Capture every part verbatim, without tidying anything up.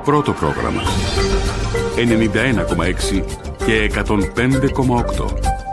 Πρώτο πρόγραμμα ενενήντα ένα κόμμα έξι και εκατόν πέντε κόμμα οκτώ.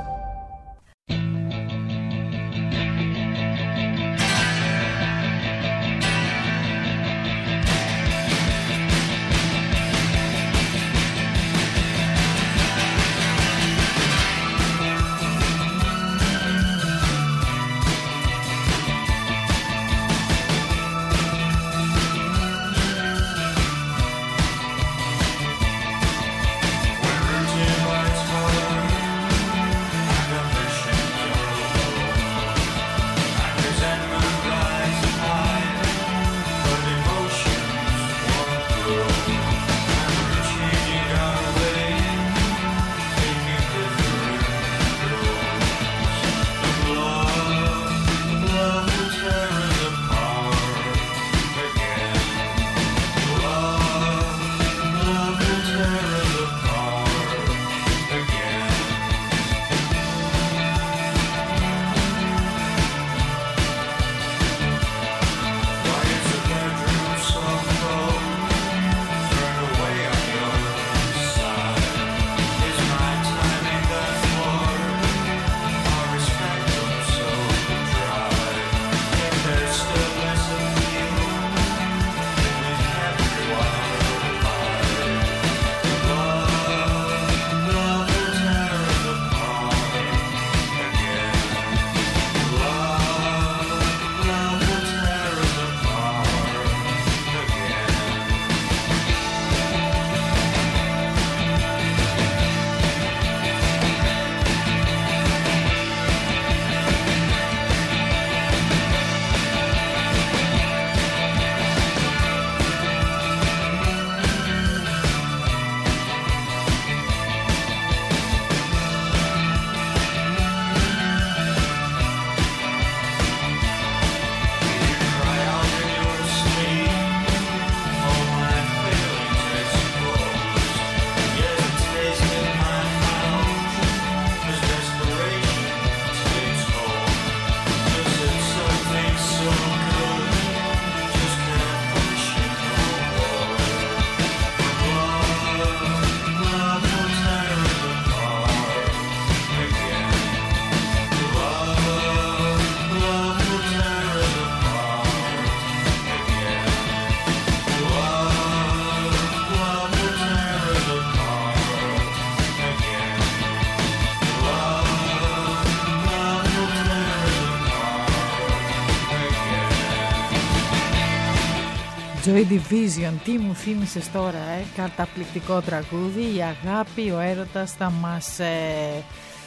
Joy Division, τι μου θύμισες τώρα, ε? Καταπληκτικό τραγούδι, η αγάπη, ο έρωτας θα μας, ε,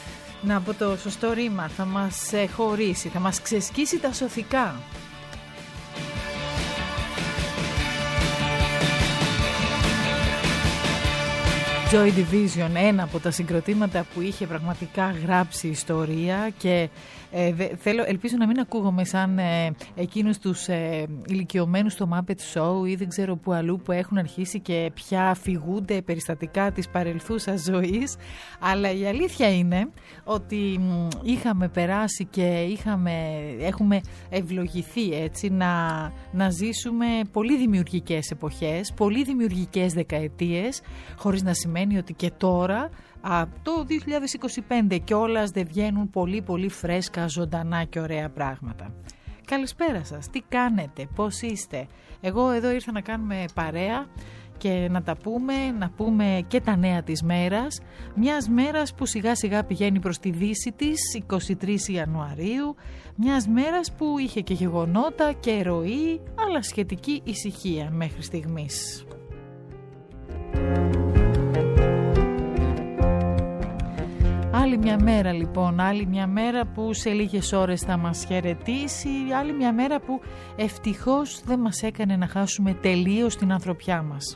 να πω το σωστό ρήμα, θα μας ε, χωρίσει, θα μας ξεσκίσει τα σωθικά. Joy Division, ένα από τα συγκροτήματα που είχε πραγματικά γράψει ιστορία και ε, δε, θέλω, ελπίζω να μην ακούγομαι σαν ε, εκείνους τους ε, ηλικιωμένους στο Muppet Show ή δεν ξέρω που αλλού που έχουν αρχίσει και πια αφηγούνται περιστατικά της παρελθούσας ζωής, αλλά η αλήθεια είναι ότι μ, είχαμε περάσει και είχαμε, έχουμε ευλογηθεί έτσι να, να ζήσουμε πολύ δημιουργικές εποχές, πολύ δημιουργικές δεκαετίες, χωρίς να σημαίνει ότι και τώρα α, το δύο χιλιάδες είκοσι πέντε κιόλας δεν βγαίνουν πολύ πολύ φρέσκα, ζωντανά και ωραία πράγματα. Καλησπέρα σας, τι κάνετε, πώς είστε? Εγώ εδώ ήρθα να κάνουμε παρέα και να τα πούμε, να πούμε και τα νέα της μέρας, μιας μέρας που σιγά σιγά πηγαίνει προς τη δύση της, εικοστή τρίτη Ιανουαρίου, μιας μέρας που είχε και γεγονότα και ροή, αλλά σχετική ησυχία μέχρι στιγμής. Άλλη μια μέρα λοιπόν, άλλη μια μέρα που σε λίγες ώρες θα μας χαιρετήσει, άλλη μια μέρα που ευτυχώς δεν μας έκανε να χάσουμε τελείως την ανθρωπιά μας.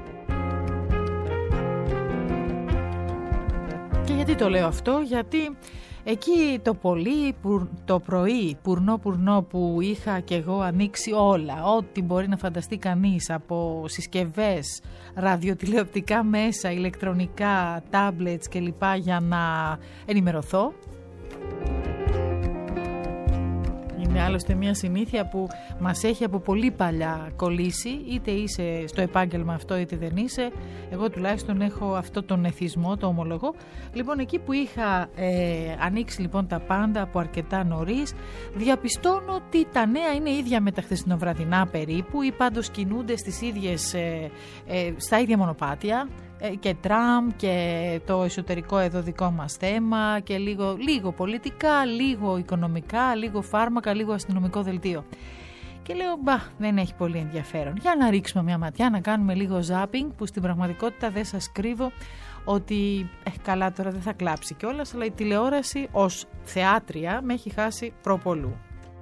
Και γιατί το λέω αυτό? Γιατί εκεί το πολύ το πρωί πουρνό πουρνό που είχα και εγώ ανοίξει όλα, ό,τι μπορεί να φανταστεί κανείς, από συσκευές, ραδιοτηλεοπτικά μέσα, ηλεκτρονικά, tablets κλπ, για να ενημερωθώ. Είναι άλλωστε μια συνήθεια που μας έχει από πολύ παλιά κολλήσει, είτε είσαι στο επάγγελμα αυτό είτε δεν είσαι. Εγώ τουλάχιστον έχω αυτό τον εθισμό, το ομολογώ. Λοιπόν, εκεί που είχα ε, ανοίξει λοιπόν τα πάντα από αρκετά νωρίς, διαπιστώνω ότι τα νέα είναι ίδια με τα χθεσινοβραδινά περίπου, ή πάντως κινούνται στις ίδιες, ε, ε, στα ίδια μονοπάτια, και Τραμπ και το εσωτερικό εδώ δικό μας θέμα και λίγο, λίγο πολιτικά, λίγο οικονομικά, λίγο φάρμακα, λίγο αστυνομικό δελτίο. Και λέω, μπα, δεν έχει πολύ ενδιαφέρον. Για να ρίξουμε μια ματιά, να κάνουμε λίγο zapping, που στην πραγματικότητα δεν σας κρύβω ότι, ε, καλά τώρα δεν θα κλάψει κιόλας, αλλά η τηλεόραση ως θεάτρια με έχει χάσει προπολού.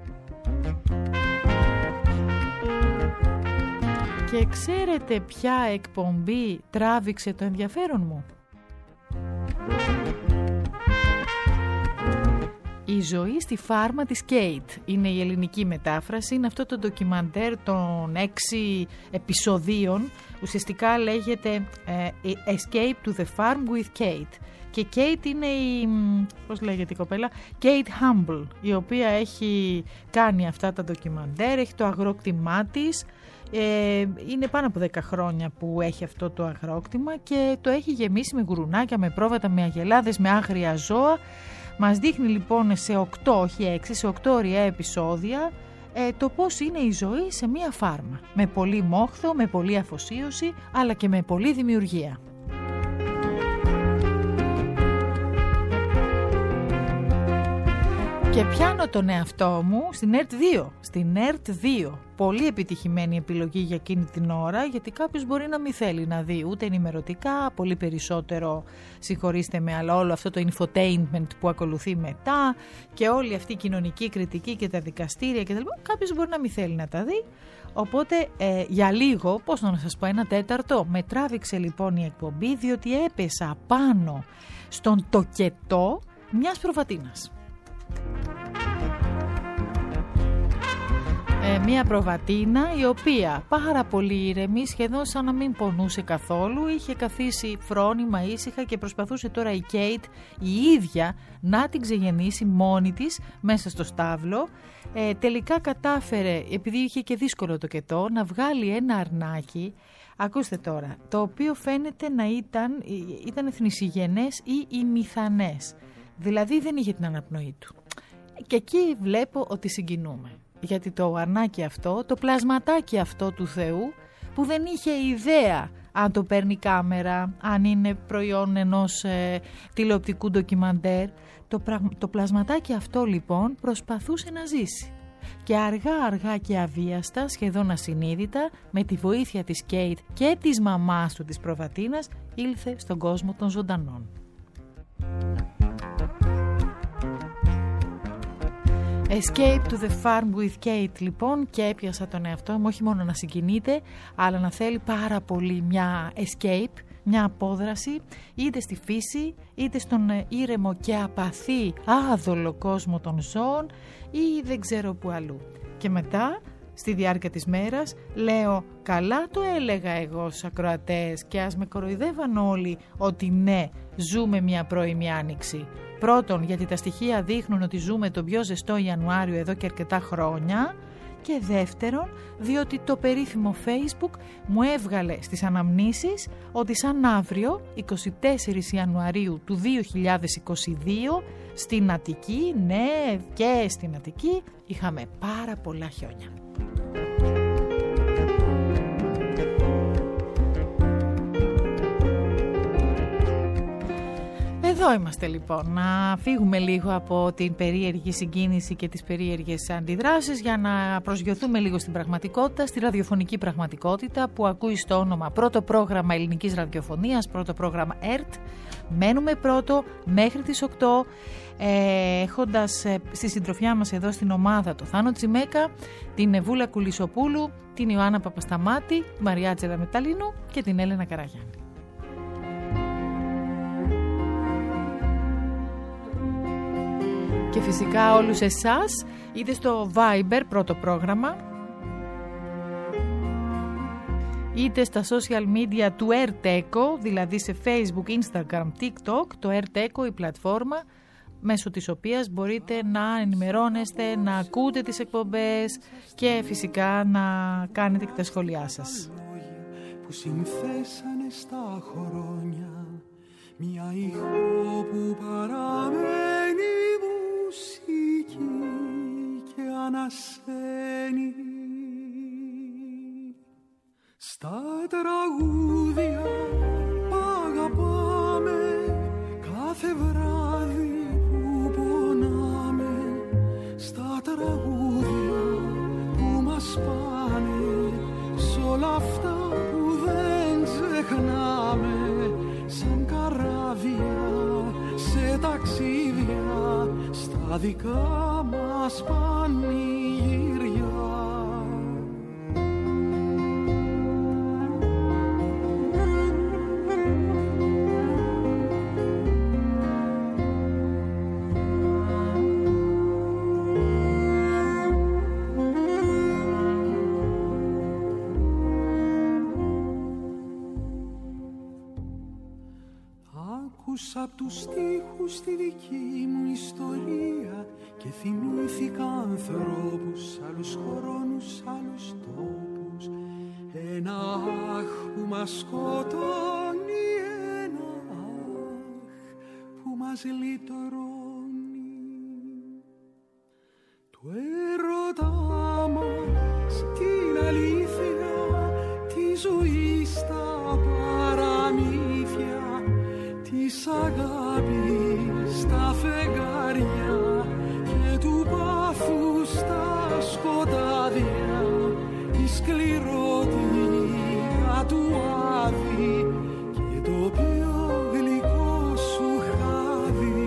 Και ξέρετε ποια εκπομπή τράβηξε το ενδιαφέρον μου? Η ζωή στη φάρμα της Κέιτ είναι η ελληνική μετάφραση. Είναι αυτό το ντοκιμαντέρ των έξι επεισοδίων. Ουσιαστικά λέγεται ε, Escape to the Farm with Kate. Και Kate είναι η, πώς λέγεται η κοπέλα, Kate Humble, η οποία έχει κάνει αυτά τα ντοκιμαντέρ, έχει το αγρόκτημά της. Ε, είναι πάνω από δέκα χρόνια που έχει αυτό το αγρόκτημα και το έχει γεμίσει με γουρουνάκια, με πρόβατα, με αγελάδες, με άγρια ζώα. Μας δείχνει λοιπόν σε οκτώ, όχι έξι, σε οκτώ ωραία επεισόδια ε, το πώς είναι η ζωή σε μία φάρμα. Με πολύ μόχθο, με πολύ αφοσίωση, αλλά και με πολύ δημιουργία. Και πιάνω τον εαυτό μου στην ΕΡΤ δύο. Στην ΕΡΤ δύο. Πολύ επιτυχημένη επιλογή για εκείνη την ώρα, γιατί κάποιος μπορεί να μην θέλει να δει ούτε ενημερωτικά, πολύ περισσότερο, συγχωρήστε με, αλλά όλο αυτό το infotainment που ακολουθεί μετά και όλη αυτή η κοινωνική κριτική και τα δικαστήρια κτλ. Κάποιος μπορεί να μην θέλει να τα δει. Οπότε ε, για λίγο, πώς να σας πω, ένα τέταρτο, με τράβηξε λοιπόν η εκπομπή, διότι έπεσα πάνω στον τοκετό μιας προβατίνας. Ε, μια προβατίνα η οποία πάρα πολύ ήρεμη, σχεδόν σαν να μην πονούσε καθόλου, είχε καθίσει φρόνημα ήσυχα και προσπαθούσε τώρα η Κέιτ η ίδια να την ξεγεννήσει μόνη της μέσα στο στάβλο. Ε, τελικά κατάφερε, επειδή είχε και δύσκολο το κετό, να βγάλει ένα αρνάκι, ακούστε τώρα, το οποίο φαίνεται να ήταν, ήταν θνησιγενές ή ημιθανές, δηλαδή δεν είχε την αναπνοή του. Και εκεί βλέπω ότι συγκινούμε. Γιατί το αρνάκι αυτό, το πλασματάκι αυτό του Θεού, που δεν είχε ιδέα αν το παίρνει κάμερα, αν είναι προϊόν ενός ε, τηλεοπτικού ντοκιμαντέρ, το, πραγ... το πλασματάκι αυτό λοιπόν προσπαθούσε να ζήσει. Και αργά αργά και αβίαστα, σχεδόν ασυνείδητα, με τη βοήθεια της Κέιτ και της μαμάς του της προβατίνας, ήλθε στον κόσμο των ζωντανών. Escape to the Farm with Kate λοιπόν, και έπιασα τον εαυτό μου όχι μόνο να συγκινείται, αλλά να θέλει πάρα πολύ μια escape, μια απόδραση, είτε στη φύση, είτε στον ήρεμο και απαθή άδολο κόσμο των ζώων ή δεν ξέρω που αλλού. Και μετά, στη διάρκεια της μέρας, λέω καλά το έλεγα εγώ στους ακροατές και ας με κοροϊδεύαν όλοι ότι ναι, ζούμε μια πρώιμη άνοιξη. Πρώτον, γιατί τα στοιχεία δείχνουν ότι ζούμε τον πιο ζεστό Ιανουάριο εδώ και αρκετά χρόνια, και δεύτερον, διότι το περίφημο Facebook μου έβγαλε στις αναμνήσεις ότι σαν αύριο, εικοστή τέταρτη Ιανουαρίου του δύο χιλιάδες είκοσι δύο, στην Αττική, ναι, και στην Αττική, είχαμε πάρα πολλά χιόνια. Εδώ είμαστε λοιπόν, να φύγουμε λίγο από την περίεργη συγκίνηση και τις περίεργες αντιδράσεις για να προσγειωθούμε λίγο στην πραγματικότητα, στη ραδιοφωνική πραγματικότητα που ακούει στο όνομα πρώτο πρόγραμμα ελληνικής ραδιοφωνίας, πρώτο πρόγραμμα ΕΡΤ. Μένουμε πρώτο μέχρι τις οκτώ, ε, έχοντας ε, στη συντροφιά μας εδώ στην ομάδα το Θάνο Τσιμέκα, την Εβούλα Κουλισοπούλου, την Ιωάννα Παπασταμάτη, την Μαριάτζελα Μεταλίνου και την Έλενα Καραγιάννη. Και φυσικά όλους εσάς, είτε στο Viber πρώτο πρόγραμμα, είτε στα social media του ΕΡΤ Echo, δηλαδή σε Facebook, Instagram, TikTok, το ΕΡΤ Echo, η πλατφόρμα μέσω της οποίας μπορείτε να ενημερώνεστε, να ακούτε τις εκπομπές και φυσικά να κάνετε και τα σχόλιά σας. Που συνθέσανε στα χρόνια μια ηχό που παραμένει μουσική και ανασένει. Στα τραγούδια π' αγαπάμε κάθε βράδυ που πονάμε, στα τραγούδια που μας πάνε, σ' όλα αυτά που δεν ξεχνάμε, σαν καράβια σε ταξίδια, στα δικά μας πανηγύρια. Άκουσα απ' τους στίχους τη δική μου ιστορία και θυμήθηκα ανθρώπους, άλλους χρόνους, άλλους τόπους. Ένα αχ που μας σκοτώνει, ένα αχ που μας λυτρώνει. Του έρωτά μας την αλήθεια, τη ζωή στα παραμύθια, της αγάπης στα φεγγάρια και του πάθους στα σκοτάδια, η σκληρότητα του άδει και το πιο γλυκό σου χάδι.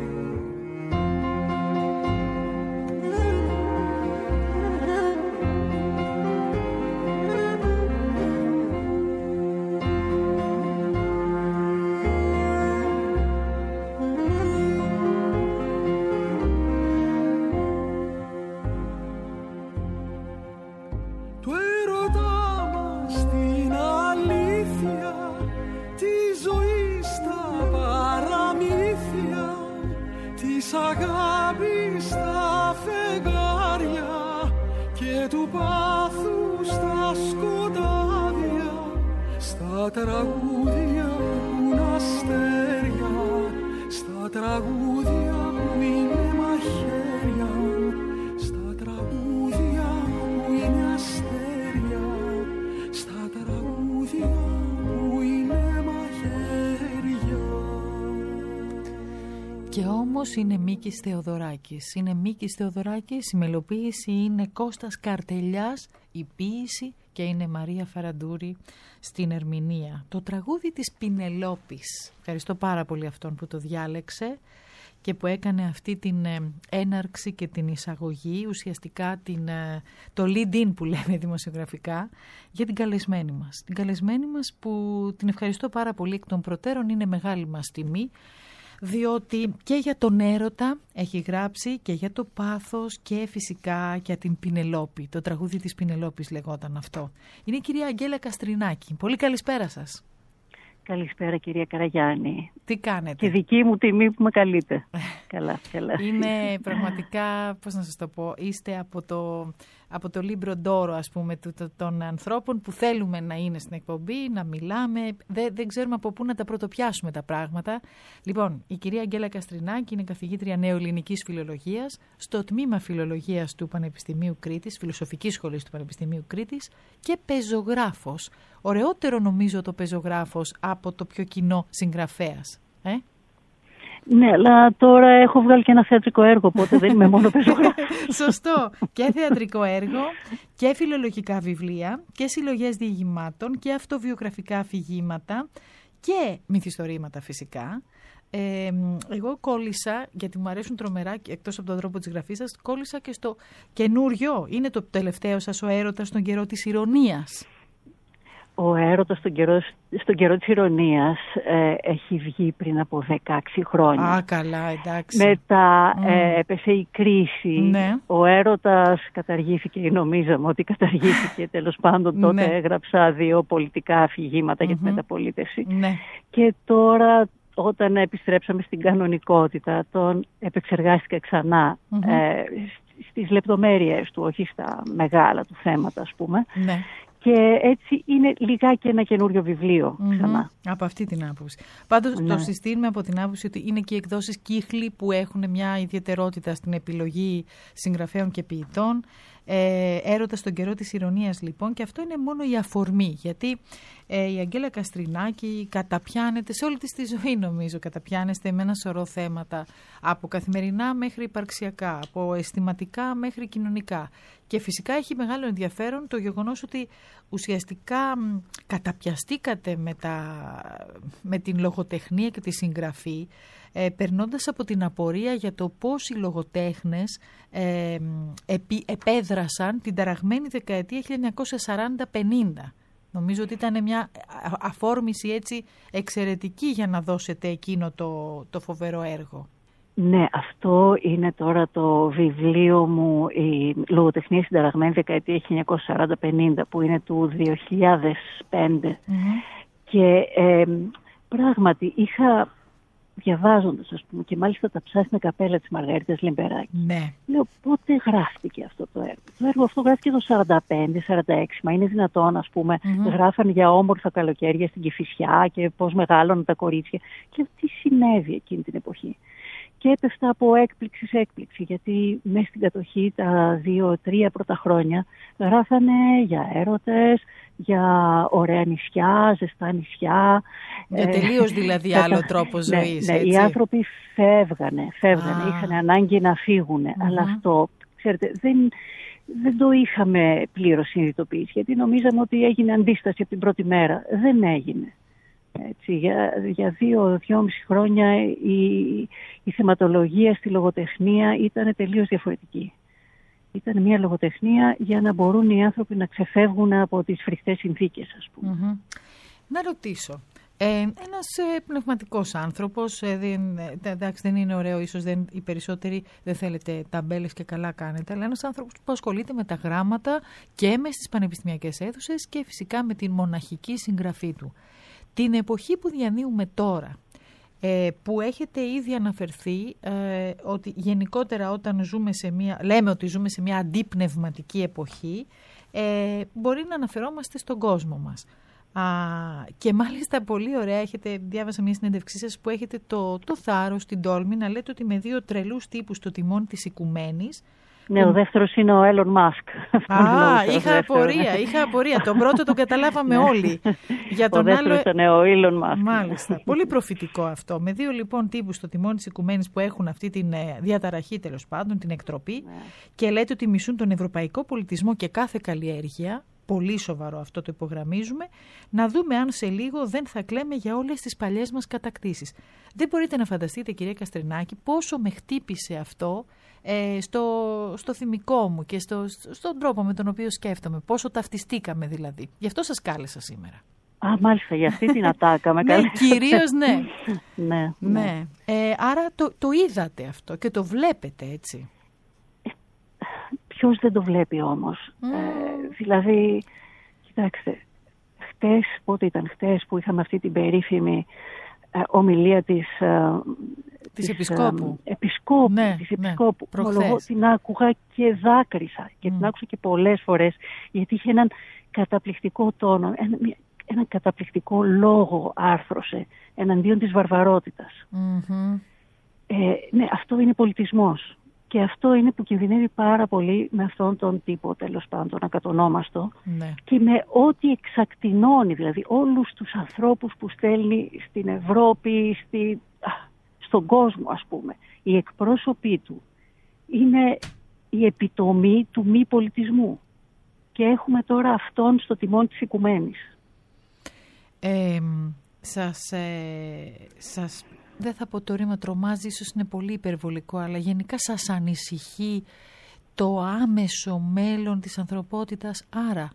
Αγάπη στα φεγγάρια και του πάθου στα σκοτάδια, στα τραγούδια που είναι αστέρια, στα τραγούδια που είναι μαχαίρια, στα τραγούδια που είναι αστέρια, στα τραγούδια που είναι μαχαίρια. Και όμως είναι Μίκης Θεοδωράκης. Είναι Μίκης Θεοδωράκης, η μελοποίηση είναι Κώστας Καρτελιάς, η ποίηση και είναι Μαρία Φαραντούρη στην ερμηνεία. Το τραγούδι της Πινελόπης. Ευχαριστώ πάρα πολύ αυτόν που το διάλεξε και που έκανε αυτή την έναρξη και την εισαγωγή, ουσιαστικά την, το lead-in που λέμε δημοσιογραφικά, για την καλεσμένη μας. Την καλεσμένη μας που την ευχαριστώ πάρα πολύ εκ των προτέρων, είναι μεγάλη μας τιμή, διότι και για τον έρωτα έχει γράψει και για το πάθος και φυσικά για την Πινελόπη. Το τραγούδι της Πινελόπης λεγόταν αυτό. Είναι η κυρία Αγγέλα Καστρινάκη. Πολύ καλησπέρα σας. Καλησπέρα κυρία Καραγιάννη. Τι κάνετε? Και δική μου τιμή που με καλείτε. Καλά, καλά. Είναι πραγματικά, πώς να σας το πω, είστε από το, από το Λίμπρο Ντόρο, ας πούμε, το, το, των ανθρώπων που θέλουμε να είναι στην εκπομπή, να μιλάμε. Δεν, δεν ξέρουμε από πού να τα πρωτοπιάσουμε τα πράγματα. Λοιπόν, η κυρία Αγγέλα Καστρινάκη είναι καθηγήτρια νεοελληνικής φιλολογίας στο τμήμα φιλολογίας του Πανεπιστημίου Κρήτης, Φιλοσοφικής Σχολής του Πανεπιστημίου Κρήτης και πεζογράφος. Ωραιότερο νομίζω το πεζογράφος από το πιο κοινό συγγραφέας. Ε? Ναι, αλλά τώρα έχω βγάλει και ένα θεατρικό έργο, οπότε δεν είμαι μόνο πεζογράφος. Σωστό. Και θεατρικό έργο και φιλολογικά βιβλία και συλλογές διηγημάτων και αυτοβιογραφικά αφηγήματα και μυθιστορήματα φυσικά. Ε, εγώ κόλλησα, γιατί μου αρέσουν τρομερά, εκτός από τον τρόπο της γραφής σας, κόλλησα και στο καινούριο. Είναι το τελευταίο σας ο έρωτας στον καιρό της ηρωνίας. Ο έρωτας στον καιρό, στον καιρό της ηρωνίας ε, έχει βγει πριν από δεκαέξι χρόνια. Α, καλά, εντάξει. Μετά mm. ε, έπεσε η κρίση. Ναι. Ο έρωτας καταργήθηκε, νομίζαμε ότι καταργήθηκε. Τέλος πάντων, τότε ναι. έγραψα δύο πολιτικά αφηγήματα mm-hmm. για τη μεταπολίτευση. Ναι. Και τώρα όταν επιστρέψαμε στην κανονικότητα, τον επεξεργάστηκα ξανά mm-hmm. ε, στις λεπτομέρειες του, όχι στα μεγάλα του θέματα, ας πούμε. Ναι. Και έτσι είναι λιγάκι ένα καινούριο βιβλίο ξανά. Mm-hmm. Από αυτή την άποψη. Πάντως Ναι. το συστήνουμε από την άποψη ότι είναι και οι εκδόσεις Κύχλη που έχουν μια ιδιαιτερότητα στην επιλογή συγγραφέων και ποιητών. Ε, έρωτα στον καιρό της ηρωνίας λοιπόν, και αυτό είναι μόνο η αφορμή, γιατί ε, η Αγγέλα Καστρινάκη καταπιάνεται σε όλη της τη ζωή, νομίζω καταπιάνεστε με ένα σωρό θέματα, από καθημερινά μέχρι υπαρξιακά, από αισθηματικά μέχρι κοινωνικά, και φυσικά έχει μεγάλο ενδιαφέρον το γεγονός ότι ουσιαστικά μ, καταπιαστήκατε με, τα, με την λογοτεχνία και τη συγγραφή, Ε, περνώντας από την απορία για το πώς οι λογοτέχνες ε, επί, επέδρασαν την ταραγμένη δεκαετία χίλια εννιακόσια σαράντα πενήντα. Νομίζω ότι ήταν μια αφόρμηση έτσι εξαιρετική για να δώσετε εκείνο το, το φοβερό έργο. Ναι, αυτό είναι τώρα το βιβλίο μου, η λογοτεχνία στην ταραγμένη δεκαετία χίλια εννιακόσια σαράντα πενήντα, που είναι του δύο χιλιάδες πέντε. Mm-hmm. Και ε, πράγματι είχα... διαβάζοντας, ας πούμε, και μάλιστα τα ψάσινα καπέλα της Μαργαρίτας Λιμπεράκη. Ναι. Λέω, πότε γράφτηκε αυτό το έργο. Το έργο αυτό γράφτηκε το σαράντα πέντε σαράντα έξι. Μα είναι δυνατόν, ας πούμε, mm-hmm. γράφαν για όμορφα καλοκαίρια στην Κηφισιά και πώς μεγάλωναν τα κορίτσια. Και τι συνέβη εκείνη την εποχή. Και έπεφτα από έκπληξη σε έκπληξη, γιατί μέσα στην κατοχή τα δύο-τρία πρώτα χρόνια γράφανε για έρωτες, για ωραία νησιά, ζεστά νησιά. Για τελείως δηλαδή άλλο τρόπο ζωής. Ναι, ναι, οι άνθρωποι φεύγανε, φεύγανε, ah. είχαν ανάγκη να φύγουν. Mm-hmm. Αλλά αυτό, ξέρετε, δεν, δεν το είχαμε πλήρως συνειδητοποιήσει, γιατί νομίζαμε ότι έγινε αντίσταση από την πρώτη μέρα. Δεν έγινε. Έτσι, για, για δύο, δυόμιση χρόνια η, η θεματολογία στη λογοτεχνία ήταν τελείως διαφορετική. Ήταν μια λογοτεχνία για να μπορούν οι άνθρωποι να ξεφεύγουν από τις φρικτές συνθήκες, ας πούμε. Mm-hmm. Να ρωτήσω, ε, ένας ε, πνευματικός άνθρωπος, ε, δεν, ε, εντάξει δεν είναι ωραίο, ίσως δεν, οι περισσότεροι δεν θέλετε ταμπέλες και καλά κάνετε, αλλά ένας άνθρωπος που ασχολείται με τα γράμματα και με στις πανεπιστημιακές αίθουσες και φυσικά με την μοναχική συγγραφή του. Την εποχή που διανύουμε τώρα, ε, που έχετε ήδη αναφερθεί ε, ότι γενικότερα όταν ζούμε σε μια, λέμε ότι ζούμε σε μια αντιπνευματική εποχή, ε, μπορεί να αναφερόμαστε στον κόσμο μας. Α, και μάλιστα πολύ ωραία, έχετε, διάβασα μια συνέντευξή σας που έχετε το, το θάρρος, την τόλμη να λέτε ότι με δύο τρελούς τύπους στο τιμόνι της οικουμένης. Ναι, ο δεύτερος είναι ο Έλλον Μάσκ. Α, είχα απορία, είχα απορία. Τον πρώτο τον καταλάβαμε όλοι. Για τον ο δεύτερος άλλο... ήταν ο Έλλον Μάσκ. Μάλιστα. Πολύ προφητικό αυτό. Με δύο λοιπόν τύπους στο τιμόνι της οικουμένης που έχουν αυτή τη διαταραχή, τέλος πάντων, την εκτροπή, ναι. Και λέτε ότι μισούν τον ευρωπαϊκό πολιτισμό και κάθε καλλιέργεια. Πολύ σοβαρό αυτό, το υπογραμμίζουμε. Να δούμε αν σε λίγο δεν θα κλαίμε για όλες τις παλιές μας κατακτήσεις. Δεν μπορείτε να φανταστείτε, κυρία Καστρινάκη, πόσο με χτύπησε αυτό ε, στο, στο θυμικό μου και στο, στον τρόπο με τον οποίο σκέφτομαι. Πόσο ταυτιστήκαμε δηλαδή. Γι' αυτό σας κάλεσα σήμερα. Α, μάλιστα, για αυτή την ατάκα με κάλεσα. Ναι, κυρίως ναι. ναι, ναι. ναι. Ε, άρα το, το είδατε αυτό και το βλέπετε έτσι. Ποιος δεν το βλέπει όμως. Mm. Ε, δηλαδή, κοιτάξτε, χτες, πότε ήταν χτες που είχαμε αυτή την περίφημη ε, ομιλία της, ε, της, της Επισκόπου. Ε, επισκόπου, ναι, της Επισκόπου. Ναι, Ομολογώ, την άκουγα και δάκρυσα. Και mm. την άκουσα και πολλές φορές, γιατί είχε έναν καταπληκτικό τόνο, ένα, ένα καταπληκτικό λόγο άρθρωσε εναντίον της βαρβαρότητας. Mm-hmm. Ε, ναι, αυτό είναι πολιτισμός. Και αυτό είναι που κινδυνεύει πάρα πολύ με αυτόν τον τύπο, τέλος πάντων, ακατονόμαστο, ναι. Και με ό,τι εξακτηνώνει, δηλαδή όλους τους ανθρώπους που στέλνει στην Ευρώπη, στη, στον κόσμο, ας πούμε. Οι εκπρόσωποι του είναι η επιτομή του μη πολιτισμού. Και έχουμε τώρα αυτόν στο τιμόνι της οικουμένης. Ε, σας... Ε, σας... Δεν θα πω το ρήμα τρομάζει, ίσως είναι πολύ υπερβολικό, αλλά γενικά σας ανησυχεί το άμεσο μέλλον της ανθρωπότητας, άρα.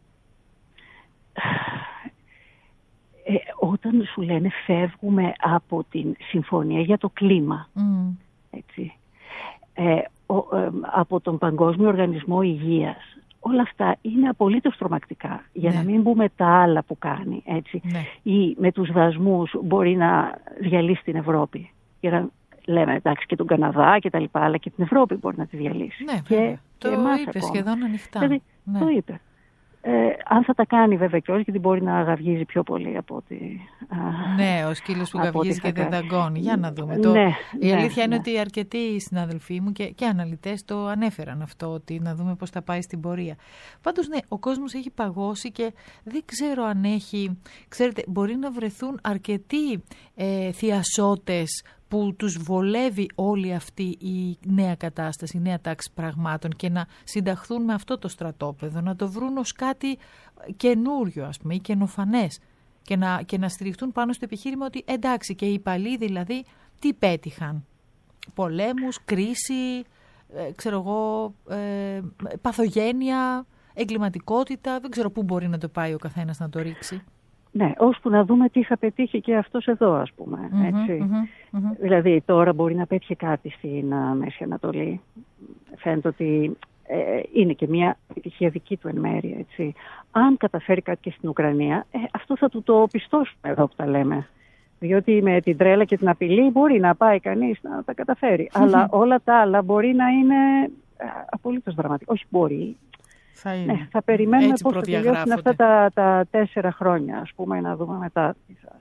Ε, όταν σου λένε φεύγουμε από την συμφωνία για το κλίμα, mm. έτσι, ε, ο, ε, από τον Παγκόσμιο Οργανισμό Υγείας, όλα αυτά είναι απολύτως τρομακτικά. Για ναι. να μην πούμε τα άλλα που κάνει, έτσι. Ναι. Ή με τους δασμούς μπορεί να διαλύσει την Ευρώπη. Για να λέμε, εντάξει, και τον Καναδά και τα λοιπά, αλλά και την Ευρώπη μπορεί να τη διαλύσει. Ναι, και, το και εμάς είπε ακόμα. σχεδόν ανοιχτά. Δηλαδή, ναι. το είπε. Ε, αν θα τα κάνει βέβαια κιόλας, γιατί μπορεί να γαυγίζει πιο πολύ από ότι... Ναι, ο σκύλος που γαυγίζει και δεν δαγκώνει. Για να δούμε. Ναι, το... ναι, Η αλήθεια ναι. είναι ότι αρκετοί συναδελφοί μου και, και αναλυτές το ανέφεραν αυτό, ότι να δούμε πώς θα πάει στην πορεία. Πάντως, ναι, ο κόσμος έχει παγώσει και δεν ξέρω αν έχει... Ξέρετε, μπορεί να βρεθούν αρκετοί ε, θειασότες που τους βολεύει όλη αυτή η νέα κατάσταση, η νέα τάξη πραγμάτων και να συνταχθούν με αυτό το στρατόπεδο, να το βρουν ως κάτι καινούριο, ας πούμε, ή καινοφανές και να, και να στηριχτούν πάνω στο επιχείρημα ότι εντάξει, και οι υπαλλοί δηλαδή τι πέτυχαν? Πολέμους, κρίση, ε, ξέρω εγώ, ε, παθογένεια, εγκληματικότητα, δεν ξέρω πού μπορεί να το πάει ο καθένας να το ρίξει. Ναι, ώσπου να δούμε τι θα πετύχει και αυτός εδώ, ας πούμε. Mm-hmm, έτσι. Mm-hmm, mm-hmm. Δηλαδή τώρα μπορεί να πέτυχε κάτι στην uh, Μέση Ανατολή. Φαίνεται ότι ε, είναι και μια επιτυχία δική του εν μέρει, έτσι. Αν καταφέρει κάτι και στην Ουκρανία, ε, αυτό θα του το πιστώσουμε εδώ που τα λέμε. Διότι με την τρέλα και την απειλή μπορεί να πάει κανείς να τα καταφέρει. Mm-hmm. Αλλά όλα τα άλλα μπορεί να είναι ε, απολύτως δραματικά. Όχι μπορεί. Θα, είναι. Ναι, θα περιμένουμε έτσι πώς θα τελειώσουν αυτά τα, τα τέσσερα χρόνια, ας πούμε, να δούμε μετά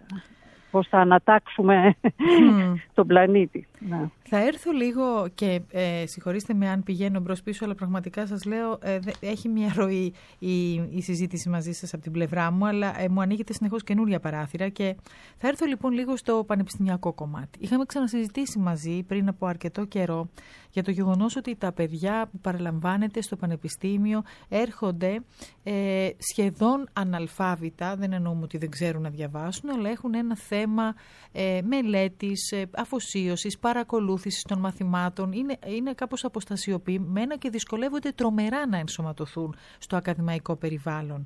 πώς θα ανατάξουμε mm. τον πλανήτη. Ναι. Θα έρθω λίγο και ε, συγχωρήστε με αν πηγαίνω μπρος πίσω, αλλά πραγματικά σας λέω ε, δε, έχει μια ροή η, η συζήτηση μαζί σας από την πλευρά μου, αλλά ε, μου ανοίγεται συνεχώς καινούρια παράθυρα και θα έρθω λοιπόν λίγο στο πανεπιστημιακό κομμάτι. Είχαμε ξανασυζητήσει μαζί πριν από αρκετό καιρό για το γεγονός ότι τα παιδιά που παραλαμβάνεται στο πανεπιστήμιο έρχονται ε, σχεδόν αναλφάβητα, δεν εννοούμε ότι δεν ξέρουν να διαβάσουν, αλλά έχουν ένα θέμα ε, μελέτης, ε, αφοσίωσης, παρακολούθησης των μαθημάτων, είναι, είναι κάπως αποστασιοποιημένα και δυσκολεύονται τρομερά να ενσωματωθούν στο ακαδημαϊκό περιβάλλον.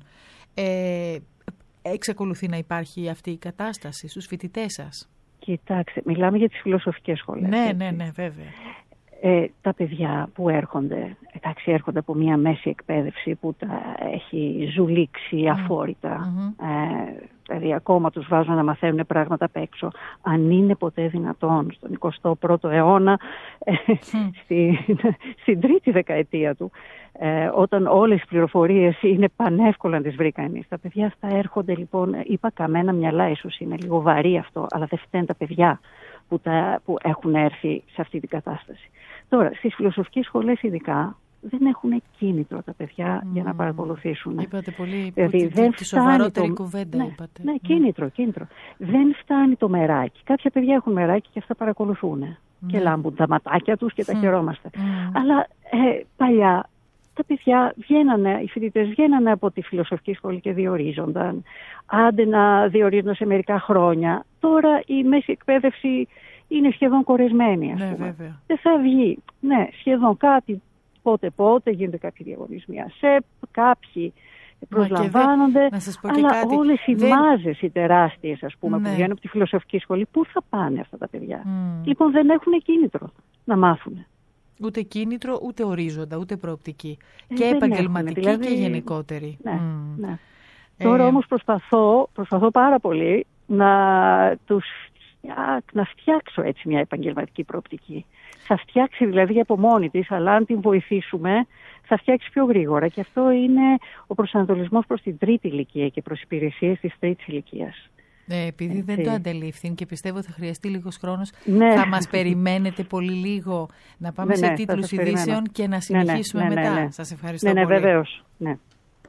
Ε, εξακολουθεί να υπάρχει αυτή η κατάσταση στους φοιτητές σας? Κοιτάξτε, μιλάμε για τις φιλοσοφικές σχολές. Ναι, ναι, ναι, βέβαια. Ε, τα παιδιά που έρχονται, εντάξει, έρχονται από μια μέση εκπαίδευση που τα έχει ζουλήξει αφόρητα. Mm-hmm. Ε, δηλαδή ακόμα τους βάζουν να μαθαίνουν πράγματα απ' έξω. Αν είναι ποτέ δυνατόν στον εικοστό πρώτο αιώνα, ε, mm. στη, στην τρίτη δεκαετία του, ε, όταν όλες οι πληροφορίες είναι πανεύκολα να τις βρει κανείς. Τα παιδιά αυτά έρχονται λοιπόν, είπα καμένα μυαλά, ίσως είναι λίγο βαρύ αυτό, αλλά δεν φταίνουν τα παιδιά που, τα, που έχουν έρθει σε αυτή την κατάσταση. Τώρα, στις φιλοσοφικές σχολές ειδικά, δεν έχουν κίνητρο τα παιδιά mm. για να παρακολουθήσουν. Είπατε πολύ, δηλαδή, δεν τη σοβαρότερη το... κουβέντα, ναι, είπατε. Ναι, κίνητρο, κίνητρο. Δεν φτάνει το μεράκι. Κάποια παιδιά έχουν μεράκι και αυτά παρακολουθούν. Mm. Και λάμπουν τα ματάκια τους και τα mm. χαιρόμαστε. Mm. Αλλά ε, παλιά τα παιδιά βγαίνανε, οι φοιτητές βγαίνανε από τη φιλοσοφική σχολή και διορίζονταν. Άντε να διορίζονταν σε μερικά χρόνια. Τώρα η μέση εκπαίδευση είναι σχεδόν κορεσμένη, ας ναι, πούμε. Βέβαια. Δεν θα βγει. Ναι, σχεδόν κάτι πότε πότε, γίνονται κάποιοι διαγωνισμοί ΑΣΕΠ, κάποιοι προσλαμβάνονται, δε, αλλά κάτι. όλες οι δεν... μάζες, οι τεράστιες, ας πούμε, ναι. που βγαίνουν από τη φιλοσοφική σχολή, πού θα πάνε αυτά τα παιδιά? Mm. Λοιπόν, δεν έχουν κίνητρο να μάθουν. Ούτε κίνητρο, ούτε ορίζοντα, ούτε προοπτική. Ε, και επαγγελματική δηλαδή... και γενικότερη. Ναι, mm. ναι. Ε... Τώρα όμως προσπαθώ, προσπαθώ πάρα πολύ να τους να φτιάξω έτσι μια επαγγελματική προοπτική. Θα φτιάξει δηλαδή από μόνη της, αλλά αν την βοηθήσουμε θα φτιάξει πιο γρήγορα. Και αυτό είναι ο προσανατολισμός προς την τρίτη ηλικία και προς υπηρεσίες της τρίτης ηλικίας. Ε, επειδή έτσι. Δεν το αντελήφθη και πιστεύω θα χρειαστεί λίγος χρόνος, ναι. θα μας περιμένετε πολύ λίγο να πάμε ναι, σε ναι, τίτλους ειδήσεων και να συνεχίσουμε ναι, ναι, ναι, μετά. ναι, ναι. Σας ευχαριστώ ναι, ναι, πολύ. Βεβαίως. Ναι.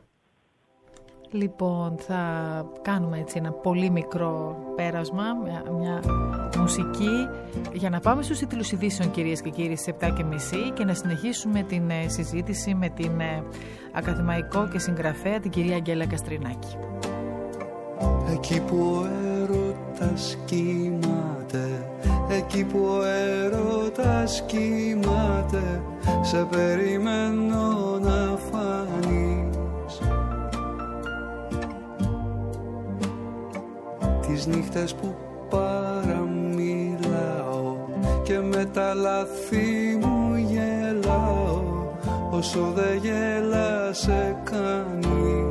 Λοιπόν, θα κάνουμε έτσι ένα πολύ μικρό πέρασμα, μια, μια μουσική, για να πάμε στους τίτλους ειδήσεων, κυρίες και κύριοι, στις επτά και μισή και να συνεχίσουμε την ε, συζήτηση με την ε, ακαδημαϊκό και συγγραφέα, την κυρία Αγγέλα Καστρινάκη. Εκεί που ο έρωτας κοιμάται, εκεί που ο έρωτας κοιμάται, σε περιμένω να φανείς. Τις νύχτες που παραμιλάω και με τα λάθη μου γελάω, όσο δεν γέλασε κανείς.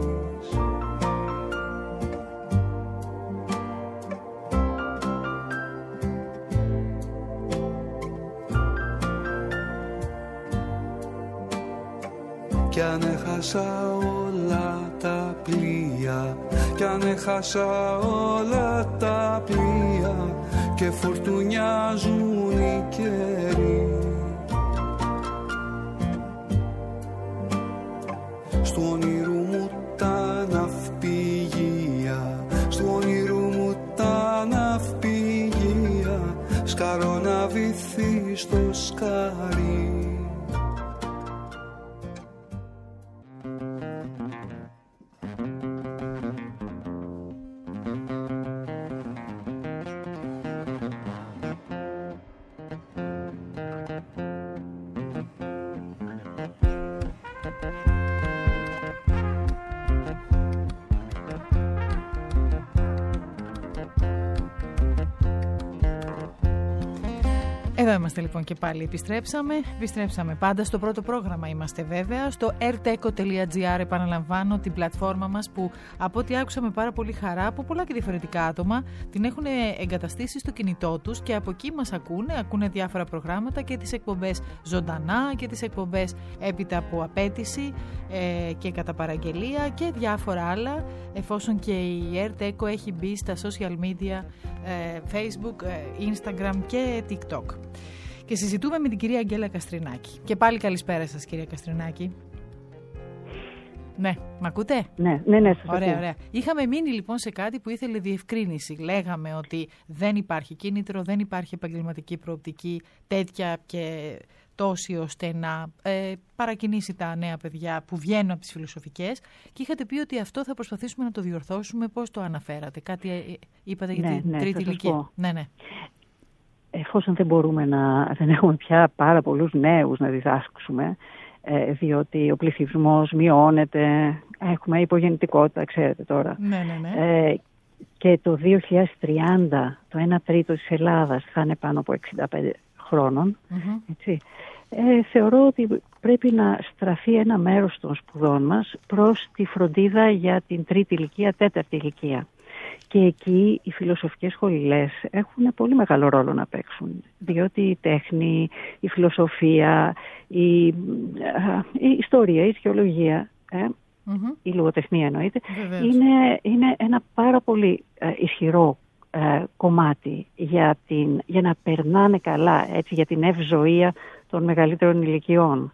Κι αν έχασα όλα τα πλοία, κι αν έχασα όλα τα πλοία και φορτουνιάζουν οι καιροί, στου όνειρου μου τα ναυπηγεία, στου όνειρου μου τα ναυπηγεία, σκαρώ να βυθεί στο σκαρί. Εδώ είμαστε λοιπόν και πάλι επιστρέψαμε. Επιστρέψαμε πάντα στο πρώτο πρόγραμμα είμαστε βέβαια. Στο erteco τελεία gr επαναλαμβάνω την πλατφόρμα μας που από ό,τι άκουσα με πάρα πολύ χαρά από πολλά και διαφορετικά άτομα την έχουν εγκαταστήσει στο κινητό τους και από εκεί μας ακούνε. Ακούνε διάφορα προγράμματα και τις εκπομπές ζωντανά και τις εκπομπές έπειτα από απέτηση ε, και κατά παραγγελία και διάφορα άλλα εφόσον και η erteco έχει μπει στα social media ε, Facebook, ε, Instagram και TikTok. Και συζητούμε με την κυρία Αγγέλα Καστρινάκη. Και πάλι καλησπέρα σας κυρία Καστρινάκη. Ναι, μ' ακούτε? Ναι, ναι, ναι. Σας ωραία, ακούω. ωραία. Είχαμε μείνει λοιπόν σε κάτι που ήθελε διευκρίνηση. Λέγαμε ότι δεν υπάρχει κίνητρο, δεν υπάρχει επαγγελματική προοπτική τέτοια και τόση ώστε να ε, παρακινήσει τα νέα παιδιά που βγαίνουν από τις φιλοσοφικές και είχατε πει ότι αυτό θα προσπαθήσουμε να το διορθώσουμε. Πώς το αναφέρατε? Κάτι ε, είπατε για Ναι, την ναι, τρίτη ηλικία? Ναι, ναι. Εφόσον δεν μπορούμε να, δεν έχουμε πια πάρα πολλούς νέους να διδάσκουμε, ε, διότι ο πληθυσμός μειώνεται, έχουμε υπογεννητικότητα, ξέρετε τώρα. Ναι, ναι, ναι. Ε, και το δύο χιλιάδες τριάντα το ένα τρίτο της Ελλάδας θα είναι πάνω από εξήντα πέντε χρόνων. Mm-hmm. Έτσι. Ε, θεωρώ ότι πρέπει να στραφεί ένα μέρος των σπουδών μας προς τη φροντίδα για την τρίτη ηλικία, τέταρτη ηλικία. Και εκεί οι φιλοσοφικές σχολές έχουν πολύ μεγάλο ρόλο να παίξουν, διότι η τέχνη, η φιλοσοφία, η, η ιστορία, η θεολογία, ε, mm-hmm. η λογοτεχνία εννοείται, είναι, είναι ένα πάρα πολύ ε, ισχυρό ε, κομμάτι για, την, για να περνάνε καλά, έτσι, για την ευζοία των μεγαλύτερων ηλικιών.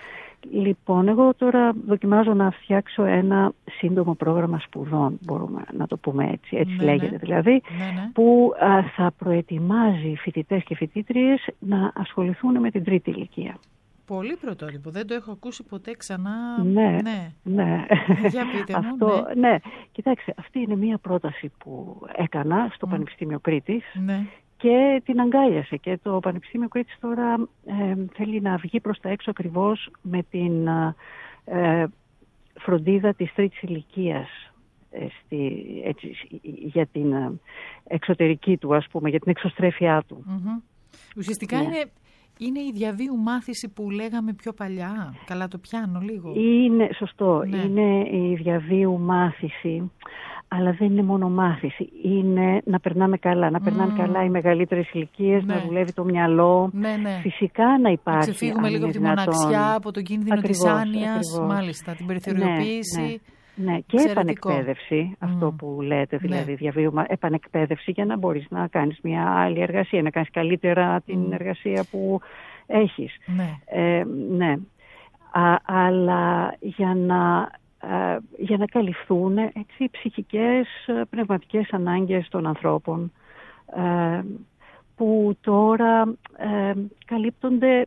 Λοιπόν, εγώ τώρα δοκιμάζω να φτιάξω ένα σύντομο πρόγραμμα σπουδών, μπορούμε να το πούμε έτσι, έτσι ναι, λέγεται ναι. δηλαδή, ναι, ναι. που α, θα προετοιμάζει φοιτητές και φοιτήτριες να ασχοληθούν με την τρίτη ηλικία. Πολύ πρωτότυπο, δεν το έχω ακούσει ποτέ ξανά. Ναι, ναι. ναι. Για πείτε μου, Αυτό, ναι. ναι. Κοιτάξτε, αυτή είναι μια πρόταση που έκανα στο mm. Πανεπιστήμιο Κρήτης. Ναι. Και την αγκάλιασε και το Πανεπιστήμιο Κρήτης τώρα ε, θέλει να βγει προς τα έξω ακριβώς με την ε, φροντίδα της τρίτης ηλικίας ε, στη, έτσι, για την ε, εξωτερική του, ας πούμε, για την εξωστρέφειά του. Mm-hmm. Ουσιαστικά ναι. είναι, είναι η διαβίου μάθηση που λέγαμε πιο παλιά. Καλά το πιάνω λίγο. Είναι, σωστό, ναι. είναι η διαβίου μάθηση. Αλλά δεν είναι μόνο μάθηση, είναι να περνάμε καλά, να περνάνε mm. καλά οι μεγαλύτερες ηλικίες, ναι. να δουλεύει το μυαλό, ναι, ναι. φυσικά να υπάρχει. Να ξεφύγουμε λίγο από τη μοναξιά, από τον κίνδυνο ακριβώς, της άνοιας, ακριβώς. μάλιστα, την περιθωριοποίηση. Ναι, ναι. ναι. και εξαιρετικό. Επανεκπαίδευση, αυτό mm. που λέτε, δηλαδή ναι. διαβίωμα, επανεκπαίδευση για να μπορείς να κάνεις μια άλλη εργασία, να κάνεις καλύτερα την mm. εργασία που έχεις. Ναι. Ε, ναι. Α, αλλά για να... Uh, για να καλυφθούν έτσι, οι ψυχικές, πνευματικές ανάγκες των ανθρώπων uh, που τώρα uh, καλύπτονται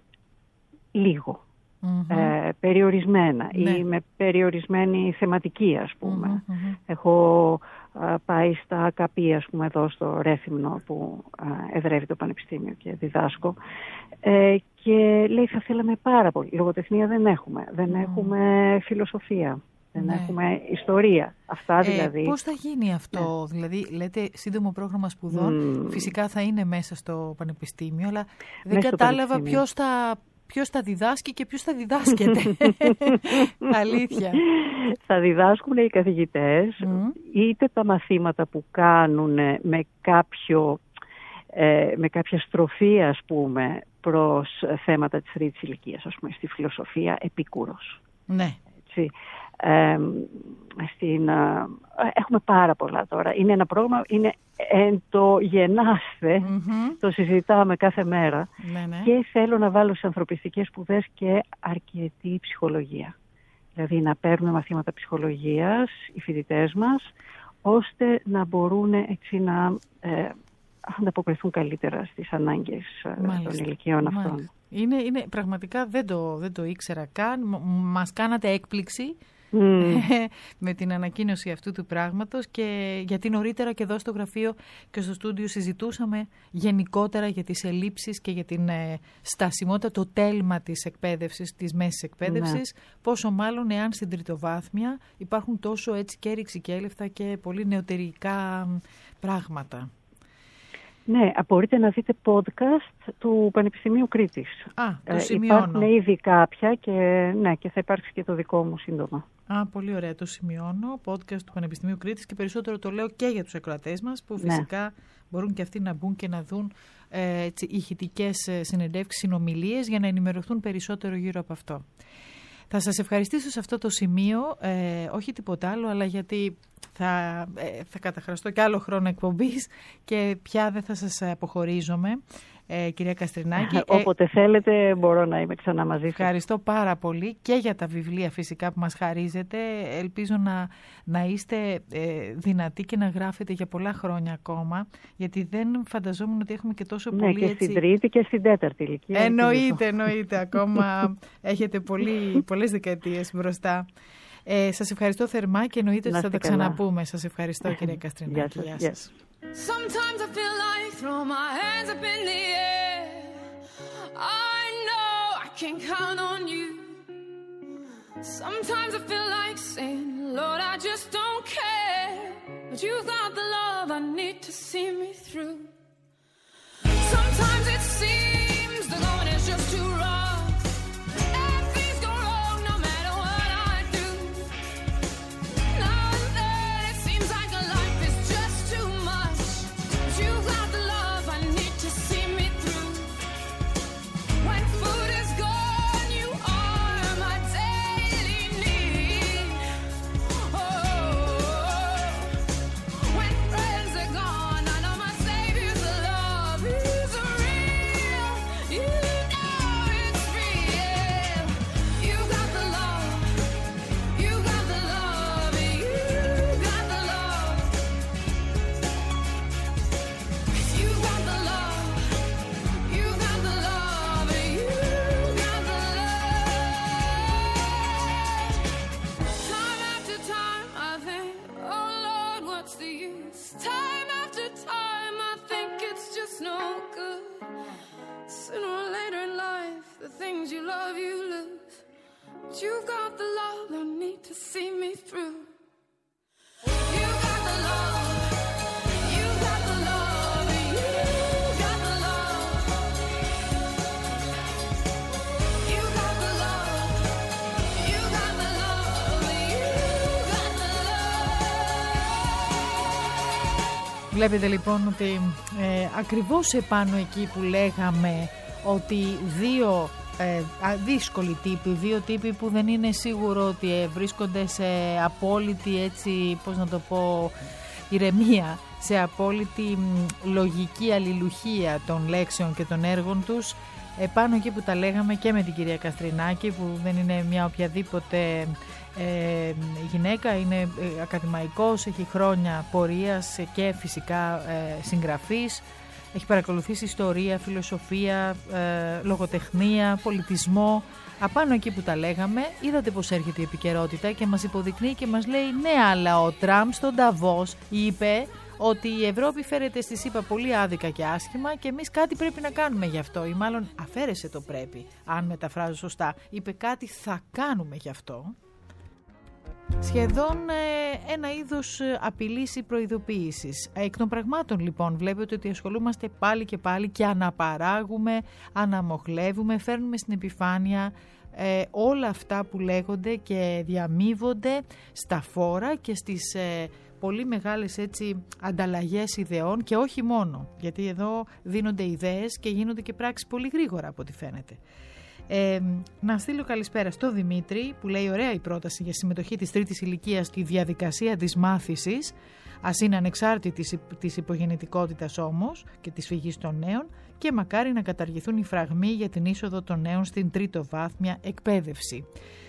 λίγο, mm-hmm. uh, περιορισμένα ναι. ή με περιορισμένη θεματική, ας πούμε. Mm-hmm. Έχω uh, πάει στα ΑΚΑΠΗ, ας πούμε, εδώ στο Ρέθυμνο που uh, εδρεύει το Πανεπιστήμιο και διδάσκω. Uh, και λέει θα θέλαμε πάρα πολύ. Λογοτεχνία δεν έχουμε, δεν mm. έχουμε φιλοσοφία. Δεν ναι. έχουμε ιστορία. Αυτά δηλαδή. Ε, πώς θα γίνει αυτό, ναι. δηλαδή λέτε σύντομο πρόγραμμα σπουδών, mm. φυσικά θα είναι μέσα στο πανεπιστήμιο, αλλά δεν μέσα κατάλαβα ποιος θα, ποιος θα διδάσκει και ποιος θα διδάσκεται. Αλήθεια. Θα διδάσκουν οι καθηγητές, mm. είτε τα μαθήματα που κάνουν με, κάποιο, ε, με κάποια στροφή, ας πούμε, προς θέματα της τρίτης ηλικίας, ας πούμε, στη φιλοσοφία Επίκουρος. Ναι. Έτσι. Ε, στην, ε, έχουμε πάρα πολλά τώρα. Είναι ένα πρόγραμμα, είναι εν το γεννάστε, mm-hmm. το συζητάμε κάθε μέρα, ναι, ναι. και θέλω να βάλω στις ανθρωπιστικές σπουδές και αρκετή ψυχολογία. Δηλαδή να παίρνουν μαθήματα ψυχολογίας οι φοιτητές μας, ώστε να μπορούν έτσι να ε, ανταποκριθούν καλύτερα στις ανάγκες Μάλιστα. των ηλικιών αυτών. Μάλιστα. Είναι, είναι, πραγματικά δεν το, δεν το ήξερα καν. Μας κάνατε έκπληξη mm. με την ανακοίνωση αυτού του πράγματος, και γιατί νωρίτερα και εδώ στο γραφείο και στο στούντιο συζητούσαμε γενικότερα για τις ελλείψεις και για την ε, στασιμότητα, το τέλμα της εκπαίδευσης, της μέσης εκπαίδευσης, ναι. πόσο μάλλον εάν στην τριτοβάθμια υπάρχουν τόσο έτσι και ρηξικέλευτα και πολύ νεωτερικά πράγματα. Ναι, μπορείτε να δείτε podcast του Πανεπιστημίου Κρήτης. Α, το σημειώνω. Ε, υπάρχουν ήδη κάποια και, ναι, και θα υπάρξει και το δικό μου σύντομα. Α, πολύ ωραία, το σημειώνω. Podcast του Πανεπιστημίου Κρήτης, και περισσότερο το λέω και για τους ακροατές μας, που φυσικά ναι. μπορούν και αυτοί να μπουν και να δουν ε, έτσι, ηχητικές συνεντεύξεις, συνομιλίες, για να ενημερωθούν περισσότερο γύρω από αυτό. Θα σας ευχαριστήσω σε αυτό το σημείο, ε, όχι τίποτα άλλο, αλλά γιατί θα, ε, θα καταχραστώ και άλλο χρόνο εκπομπής και πια δεν θα σας αποχωρίζομαι, ε, κυρία Καστρινάκη. Όποτε ε, θέλετε μπορώ να είμαι ξανά μαζί σας. Ευχαριστώ πάρα πολύ και για τα βιβλία φυσικά που μας χαρίζετε. Ελπίζω να, να είστε ε, δυνατοί και να γράφετε για πολλά χρόνια ακόμα, γιατί δεν φανταζόμουν ότι έχουμε και τόσο ναι, πολύ και έτσι... στην τρίτη και στην τέταρτη ηλικία. Εννοείται, εννοείται. Ακόμα έχετε πολύ, πολλές δεκαετίες μπροστά. Ε, σας ευχαριστώ θερμά και εννοείται ότι θα τα ξαναπούμε. Σας ευχαριστώ, κυρία Καστρινάκη. Γεια σας. Sometimes I feel like throw my hands up in the air. I know I can count on you. Sometimes I feel like saying, Lord, I just don't care. But you've got the love I need to see me through. Sometimes it seems the going is just too rough. And things go wrong no matter what I do. Now and then it seems like a life is just too much. But you've got the love I need to see me through. When food is gone, you are my daily need. Oh, when friends are gone, I know my Savior's love is real. You know it's real. You got the love. You got the love. You got the love. You got the love. You got the love. You got the love. Time after time I think, oh Lord, what's the use? Time after time I think it's just no good. Sooner or later in life, the things you love you lose. But you've got the love I need to see me through. You got the love. You got the love. You got the love. You got the love. You got the love. You got the love. Βλέπετε λοιπόν ότι ε, ακριβώς επάνω εκεί που λέγαμε ότι δύο ε, δύσκολοι τύποι, δύο τύποι που δεν είναι σίγουρο ότι ε, βρίσκονται σε απόλυτη, έτσι, πώς να το πω, ηρεμία, σε απόλυτη μ, λογική αλληλουχία των λέξεων και των έργων τους, επάνω εκεί που τα λέγαμε και με την κυρία Καστρινάκη, που δεν είναι μια οποιαδήποτε ε, γυναίκα, είναι ε, ακαδημαϊκός, έχει χρόνια πορείας και φυσικά ε, συγγραφής. Έχει παρακολουθήσει ιστορία, φιλοσοφία, ε, λογοτεχνία, πολιτισμό. Απάνω εκεί που τα λέγαμε, είδατε πως έρχεται η επικαιρότητα και μας υποδεικνύει και μας λέει ναι, αλλά ο Τραμπ στον Νταβός είπε ότι η Ευρώπη φέρεται στη ΣΥΠΑ πολύ άδικα και άσχημα και εμείς κάτι πρέπει να κάνουμε γι' αυτό. Ή μάλλον αφαίρεσε το πρέπει, αν μεταφράζω σωστά. Είπε κάτι θα κάνουμε γι' αυτό. σχεδόν ε, ένα είδος απειλής ή προειδοποίησης. Εκ των πραγμάτων λοιπόν βλέπετε ότι ασχολούμαστε πάλι και πάλι και αναπαράγουμε, αναμοχλεύουμε, φέρνουμε στην επιφάνεια ε, όλα αυτά που λέγονται και διαμείβονται στα φόρα και στις ε, πολύ μεγάλες έτσι ανταλλαγές ιδεών και όχι μόνο, γιατί εδώ δίνονται ιδέες και γίνονται και πράξεις πολύ γρήγορα από ό,τι φαίνεται. Ε, να στείλω καλησπέρα στο Δημήτρη που λέει ωραία η πρόταση για συμμετοχή της τρίτης ηλικίας στη διαδικασία της μάθησης, ας είναι ανεξάρτητη της υπογεννητικότητας όμως και της φυγής των νέων, και μακάρι να καταργηθούν οι φραγμοί για την είσοδο των νέων στην τρίτο βάθμια εκπαίδευση.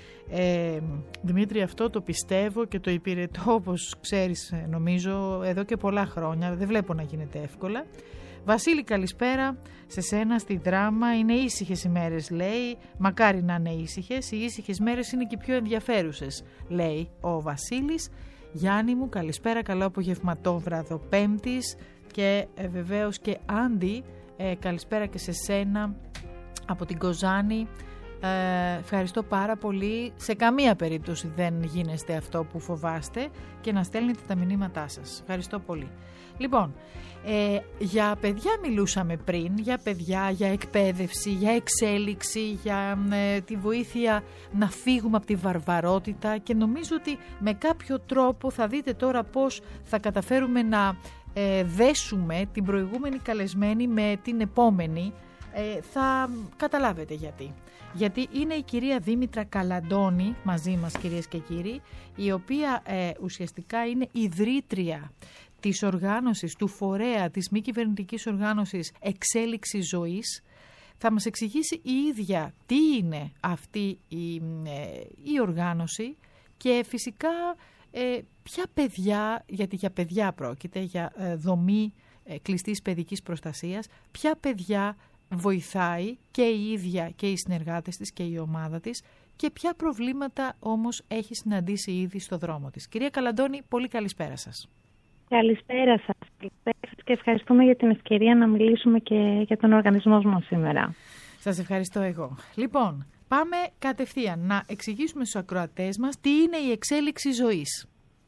Ε, Δημήτρη, αυτό το πιστεύω και το υπηρετώ, όπως ξέρεις νομίζω, εδώ και πολλά χρόνια, δεν βλέπω να γίνεται εύκολα. Βασίλη, καλησπέρα σε σένα στη Δράμα. Είναι ήσυχες οι μέρες, λέει. Μακάρι να είναι ήσυχες. Οι ήσυχες μέρες είναι και πιο ενδιαφέρουσες, λέει ο Βασίλης. Γιάννη μου, καλησπέρα. Καλό απογευματόβραδο Πέμπτης. Και ε, βεβαίως και Άντι, ε, καλησπέρα και σε σένα από την Κοζάνη. Ε, ευχαριστώ πάρα πολύ. Σε καμία περίπτωση δεν γίνεστε αυτό που φοβάστε και να στέλνετε τα μηνύματά σας. Ευχαριστώ πολύ. Λοιπόν, ε, για παιδιά μιλούσαμε πριν, για παιδιά, για εκπαίδευση, για εξέλιξη, για ε, τη βοήθεια να φύγουμε από τη βαρβαρότητα, και νομίζω ότι με κάποιο τρόπο θα δείτε τώρα πώς θα καταφέρουμε να ε, δέσουμε την προηγούμενη καλεσμένη με την επόμενη. Ε, θα καταλάβετε γιατί. Γιατί είναι η κυρία Δήμητρα Καλαντώνη μαζί μας, κυρίες και κύριοι, η οποία ε, ουσιαστικά είναι ιδρύτρια της οργάνωσης, του φορέα, της μη κυβερνητικής οργάνωσης Εξέλιξη Ζωής. Θα μας εξηγήσει η ίδια τι είναι αυτή η, ε, η οργάνωση και φυσικά ε, ποια παιδιά, γιατί για παιδιά πρόκειται, για ε, δομή ε, κλειστής παιδικής προστασίας, ποια παιδιά βοηθάει και η ίδια και οι συνεργάτες της και η ομάδα της, και ποια προβλήματα όμως έχει συναντήσει ήδη στο δρόμο της. Κυρία Καλαντώνη, πολύ καλησπέρα σας. Καλησπέρα σας. Καλησπέρα σας και ευχαριστούμε για την ευκαιρία να μιλήσουμε και για τον οργανισμό μας σήμερα. Σας ευχαριστώ εγώ. Λοιπόν, πάμε κατευθείαν να εξηγήσουμε στους ακροατές μας τι είναι η εξέλιξη ζωής.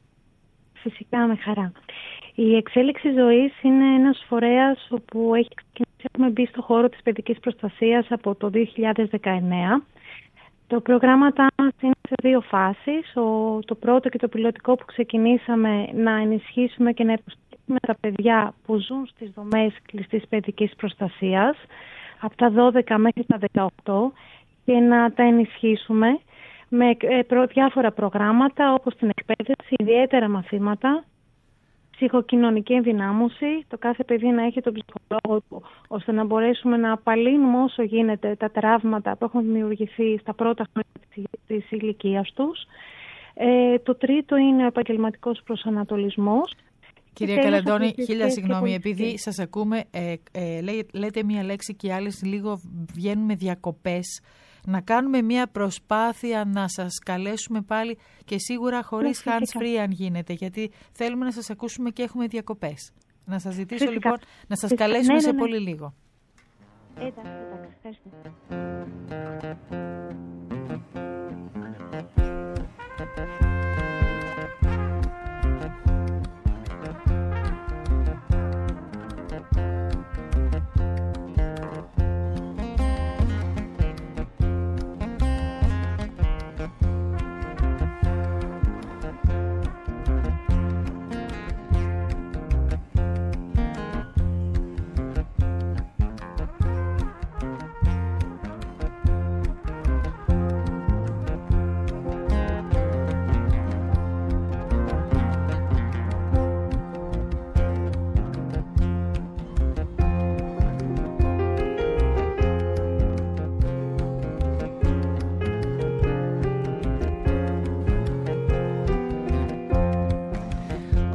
Φυσικά, με χαρά. Η εξέλιξη ζωής είναι ένας φορέας όπου έχει ξεκινήσει, έχουμε μπει στο χώρο της παιδικής προστασίας από το δύο χιλιάδες δεκαεννέα. Το προγράμματά μας είναι σε δύο φάσεις. Ο, το πρώτο και το πιλωτικό που ξεκινήσαμε να ενισχύσουμε και να υποστηρίξουμε τα παιδιά που ζουν στις δομές κλειστής παιδικής προστασίας από τα δώδεκα μέχρι τα δεκαοκτώ και να τα ενισχύσουμε με ε, προ, διάφορα προγράμματα όπως την εκπαίδευση, ιδιαίτερα μαθήματα, ψυχοκοινωνική ενδυνάμωση, το κάθε παιδί να έχει τον ψυχολόγο του, ώστε να μπορέσουμε να απαλύνουμε όσο γίνεται τα τραύματα που έχουν δημιουργηθεί στα πρώτα χρόνια της ηλικίας τους. Ε, το τρίτο είναι ο επαγγελματικός προσανατολισμός. Κυρία Καλαντώνη, χίλια συγγνώμη, επειδή σας ακούμε, ε, ε, λέ, λέτε μία λέξη και οι άλλες λίγο βγαίνουμε διακοπές. Να κάνουμε μία προσπάθεια να σας καλέσουμε πάλι και σίγουρα χωρίς hands free αν γίνεται, γιατί θέλουμε να σας ακούσουμε και έχουμε διακοπές. Να σας ζητήσω φυσικά. λοιπόν να σας φυσικά. καλέσουμε ναι, ναι, ναι. σε πολύ λίγο. Εντάξει, εντάξει, ευχαριστώ.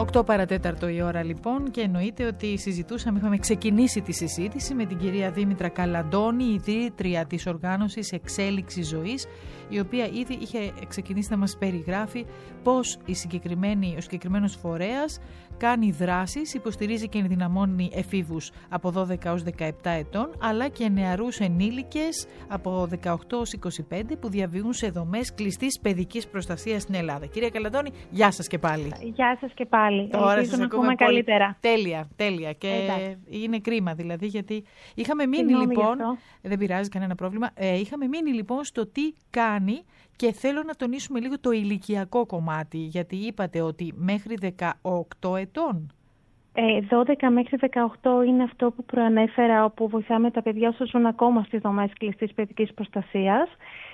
οκτώ παρατέταρτο η ώρα λοιπόν και εννοείται ότι συζητούσαμε, είχαμε ξεκινήσει τη συζήτηση με την κυρία Δήμητρα Καλαντώνη, ιδρύτρια της οργάνωσης Εξέλιξη Ζωής, η οποία ήδη είχε ξεκινήσει να μας περιγράφει πώς η συγκεκριμένη, ο συγκεκριμένος φορέας κάνει δράσεις, υποστηρίζει και ενδυναμώνει εφήβους από δώδεκα έως δεκαεπτά ετών, αλλά και νεαρούς ενήλικες από δεκαοκτώ έως είκοσι πέντε που διαβιούν σε δομές κλειστής παιδικής προστασίας στην Ελλάδα. Κυρία Καλαντώνη, γεια σας και πάλι. Γεια σας και πάλι. Τώρα ελπίζω σας να ακούμε ακούμε πολύ καλύτερα. Τέλεια, τέλεια. Και Εντάξει. είναι κρίμα δηλαδή, γιατί είχαμε μείνει Συγγνώμη λοιπόν, γι' αυτό. δεν πειράζει κανένα πρόβλημα, ε, είχαμε μείνει λοιπόν στο τι κάνει και θέλω να τονίσουμε λίγο το ηλικιακό κομμάτι, γιατί είπατε ότι μέχρι δεκαοκτώ ετών. Ε, δώδεκα μέχρι δεκαοκτώ είναι αυτό που προανέφερα, όπου βοηθάμε τα παιδιά όσο ζουν ακόμα στις δομές κλειστής παιδικής προστασίας.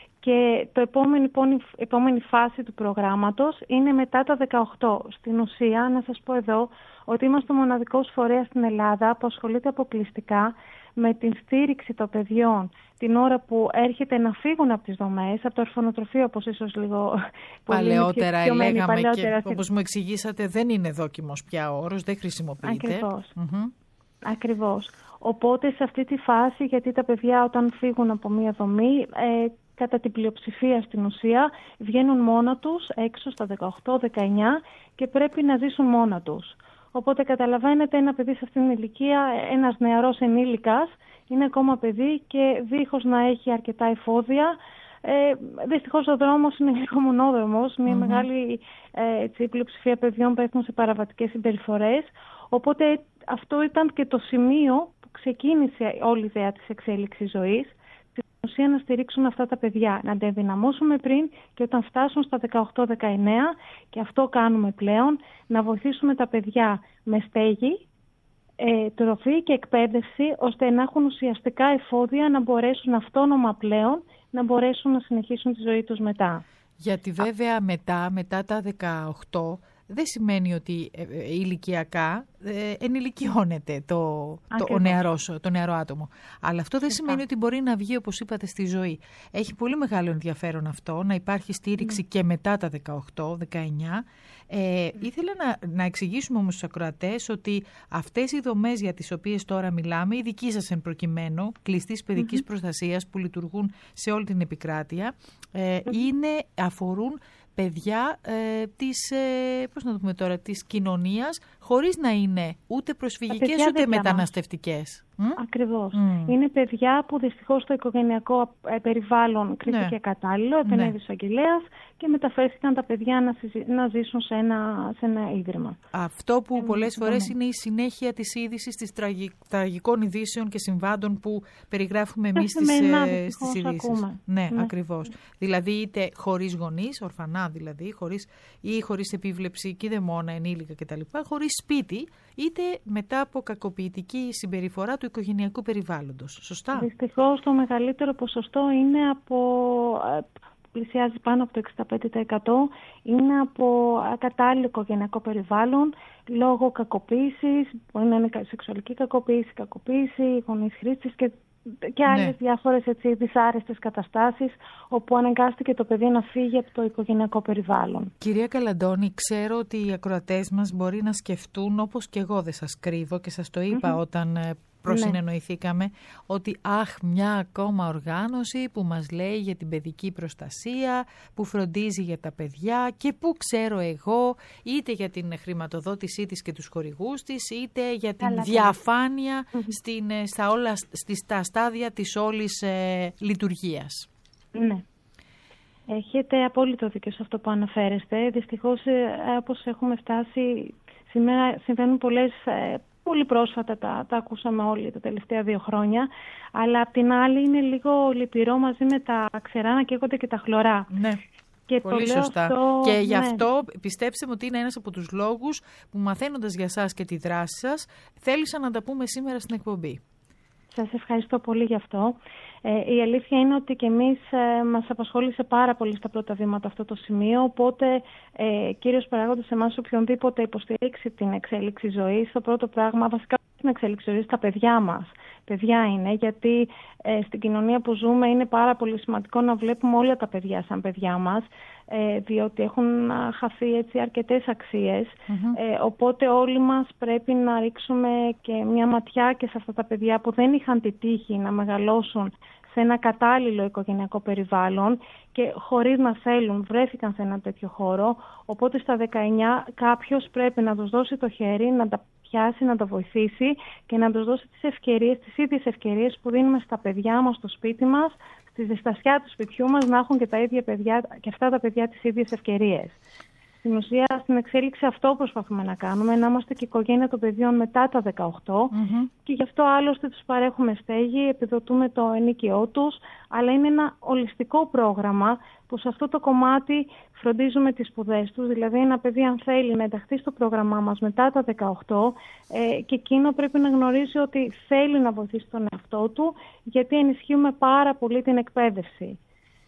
Και το επόμενη, επόμενη φάση του προγράμματος είναι μετά τα δεκαοκτώ. Στην ουσία, να σας πω εδώ, ότι είμαστε ο μοναδικός φορέας στην Ελλάδα που ασχολείται αποκλειστικά με την στήριξη των παιδιών την ώρα που έρχεται να φύγουν από τις δομές, από το ορφανοτροφείο, όπως ίσως λίγο παλαιότερα λέγαμε, παλαιότερα, και όπως μου εξηγήσατε δεν είναι δόκιμος πια ο όρος, δεν χρησιμοποιείται. Ακριβώς. Mm-hmm. Ακριβώς. Οπότε σε αυτή τη φάση, γιατί τα παιδιά όταν φύγουν από μία δομή, ε, κατά την πλειοψηφία στην ουσία βγαίνουν μόνα τους έξω στα δεκαοκτώ δεκαεννιά και πρέπει να ζήσουν μόνα τους. Οπότε καταλαβαίνετε, ένα παιδί σε αυτήν την ηλικία, ένας νεαρός ενήλικας, είναι ακόμα παιδί και δίχως να έχει αρκετά εφόδια. Ε, δυστυχώς ο δρόμος είναι λίγο μονόδρομος, μια mm-hmm. μεγάλη ε, έτσι, πλειοψηφία παιδιών πέφτουν σε παραβατικές συμπεριφορές. Οπότε αυτό ήταν και το σημείο που ξεκίνησε όλη η ιδέα της εξέλιξης ζωής, στην ουσία να στηρίξουμε αυτά τα παιδιά, να τα ενδυναμώσουμε πριν και όταν φτάσουν στα δεκαοκτώ δεκαεννιά, και αυτό κάνουμε πλέον, να βοηθήσουμε τα παιδιά με στέγη, ε, τροφή και εκπαίδευση, ώστε να έχουν ουσιαστικά εφόδια να μπορέσουν αυτόνομα πλέον να μπορέσουν να συνεχίσουν τη ζωή τους μετά. Γιατί βέβαια μετά, μετά τα δεκαοκτώ δεν σημαίνει ότι ε, ε, ηλικιακά ε, ενηλικιώνεται το, το, ο νεαρός, το νεαρό άτομο. Αλλά αυτό δεν σημαίνει ότι μπορεί να βγει, όπως είπατε, στη ζωή. Έχει πολύ μεγάλο ενδιαφέρον αυτό, να υπάρχει στήριξη mm. και μετά τα δεκαοκτώ δεκαεννιά. Ε, mm. Ήθελα να, να εξηγήσουμε όμως στους ακροατές ότι αυτές οι δομές για τις οποίες τώρα μιλάμε, οι δικοί σας εν προκειμένου, κλειστής παιδικής mm-hmm. προστασίας που λειτουργούν σε όλη την επικράτεια, ε, mm-hmm. είναι, αφορούν παιδιά ε, της, ε, πώς να το πούμε τώρα, της κοινωνίας, χωρίς να είναι ούτε προσφυγικές ούτε μεταναστευτικές. Ακριβώς. Mm. Είναι παιδιά που δυστυχώς το οικογενειακό περιβάλλον κρίθηκε ναι. κατάλληλο, επενέβη ναι. ο αγγελέας και μεταφέρθηκαν τα παιδιά να, συζη... να ζήσουν σε ένα, σε ένα ίδρυμα. Αυτό που mm. πολλές φορές είναι η συνέχεια της είδησης, της τραγι... τραγικών ειδήσεων και συμβάντων που περιγράφουμε εμείς στις, ε, στις ειδήσεις. Ναι, ναι, ακριβώς. Mm. Δηλαδή είτε χωρίς γονείς, ορφανά δηλαδή, χωρίς, ή χωρίς επίβλεψη, κηδεμόνα, ενήλικα κτλ., χωρίς σπίτι, είτε μετά από κακοποιητική συμπεριφορά του οικογενειακού περιβάλλοντος. Σωστά. Δυστυχώς το μεγαλύτερο ποσοστό είναι από, πλησιάζει πάνω από το εξήντα πέντε τοις εκατό, είναι από ακατάλληλο οικογενειακό περιβάλλον, λόγω κακοποίησης, μπορεί να είναι σεξουαλική κακοποίηση, κακοποίηση, γονείς χρήστης και και άλλες ναι. διάφορες έτσι, δυσάρεστες καταστάσεις όπου αναγκάστηκε το παιδί να φύγει από το οικογενειακό περιβάλλον. Κυρία Καλαντώνη, ξέρω ότι οι ακροατές μας μπορεί να σκεφτούν, όπως και εγώ δεν σας κρύβω και σας το είπα mm-hmm. όταν προσυνεννοηθήκαμε, ναι. ότι αχ, μια ακόμα οργάνωση που μας λέει για την παιδική προστασία, που φροντίζει για τα παιδιά και που ξέρω εγώ είτε για την χρηματοδότησή της και τους χορηγούς της, είτε για την Καλά, διαφάνεια mm-hmm. στην, στα, όλα, στις, στα στάδια της όλης ε, λειτουργίας. Ναι. Έχετε απόλυτο δίκιο σε αυτό που αναφέρεστε. Δυστυχώς, ε, όπως έχουμε φτάσει, σήμερα συμβαίνουν πολλές ε, πολύ πρόσφατα τα, τα ακούσαμε όλοι τα τελευταία δύο χρόνια, αλλά απ' την άλλη είναι λίγο λυπηρό μαζί με τα ξερά να καίγονται και τα χλωρά. Ναι, και πολύ σωστά. Αυτό, και γι' αυτό ναι. πιστέψτε μου ότι είναι ένας από τους λόγους που μαθαίνοντας για σας και τη δράση σας, θέλησα να τα πούμε σήμερα στην εκπομπή. Σας ευχαριστώ πολύ γι' αυτό. Ε, η αλήθεια είναι ότι και εμείς ε, μας απασχόλησε πάρα πολύ στα πρώτα βήματα αυτό το σημείο, οπότε ε, κύριος παράγοντας εμάς οποιονδήποτε υποστηρίξει την εξέλιξη ζωής, το πρώτο πράγμα, βασικά την εξέλιξη ζωής, τα παιδιά μας. Παιδιά είναι, γιατί ε, στην κοινωνία που ζούμε είναι πάρα πολύ σημαντικό να βλέπουμε όλα τα παιδιά σαν παιδιά μας. ε, διότι έχουν χαθεί έτσι αρκετές αξίες. Mm-hmm. Ε, οπότε όλοι μας πρέπει να ρίξουμε και μια ματιά και σε αυτά τα παιδιά που δεν είχαν τη τύχη να μεγαλώσουν σε ένα κατάλληλο οικογενειακό περιβάλλον και χωρίς να θέλουν βρέθηκαν σε ένα τέτοιο χώρο. Οπότε στα δεκαεννιά κάποιος πρέπει να τους δώσει το χέρι, να τα πιάσει, να τα βοηθήσει και να τους δώσει τις ευκαιρίες, τις ίδιες ευκαιρίες που δίνουμε στα παιδιά μας, στο σπίτι μας, στη ζεστασιά του σπιτιού μας, να έχουν και τα ίδια παιδιά και αυτά τα παιδιά τις ίδιες ευκαιρίες. Στην ουσία, στην εξέλιξη αυτό προσπαθούμε να κάνουμε, να είμαστε και οικογένεια των παιδιών μετά τα δεκαοκτώ Mm-hmm. και γι' αυτό άλλωστε τους παρέχουμε στέγη, επιδοτούμε το ενοίκιό τους, αλλά είναι ένα ολιστικό πρόγραμμα που σε αυτό το κομμάτι φροντίζουμε τις σπουδές τους, δηλαδή ένα παιδί αν θέλει να ενταχθεί στο πρόγραμμά μας μετά τα δεκαοκτώ ε, και εκείνο πρέπει να γνωρίζει ότι θέλει να βοηθήσει τον εαυτό του, γιατί ενισχύουμε πάρα πολύ την εκπαίδευση.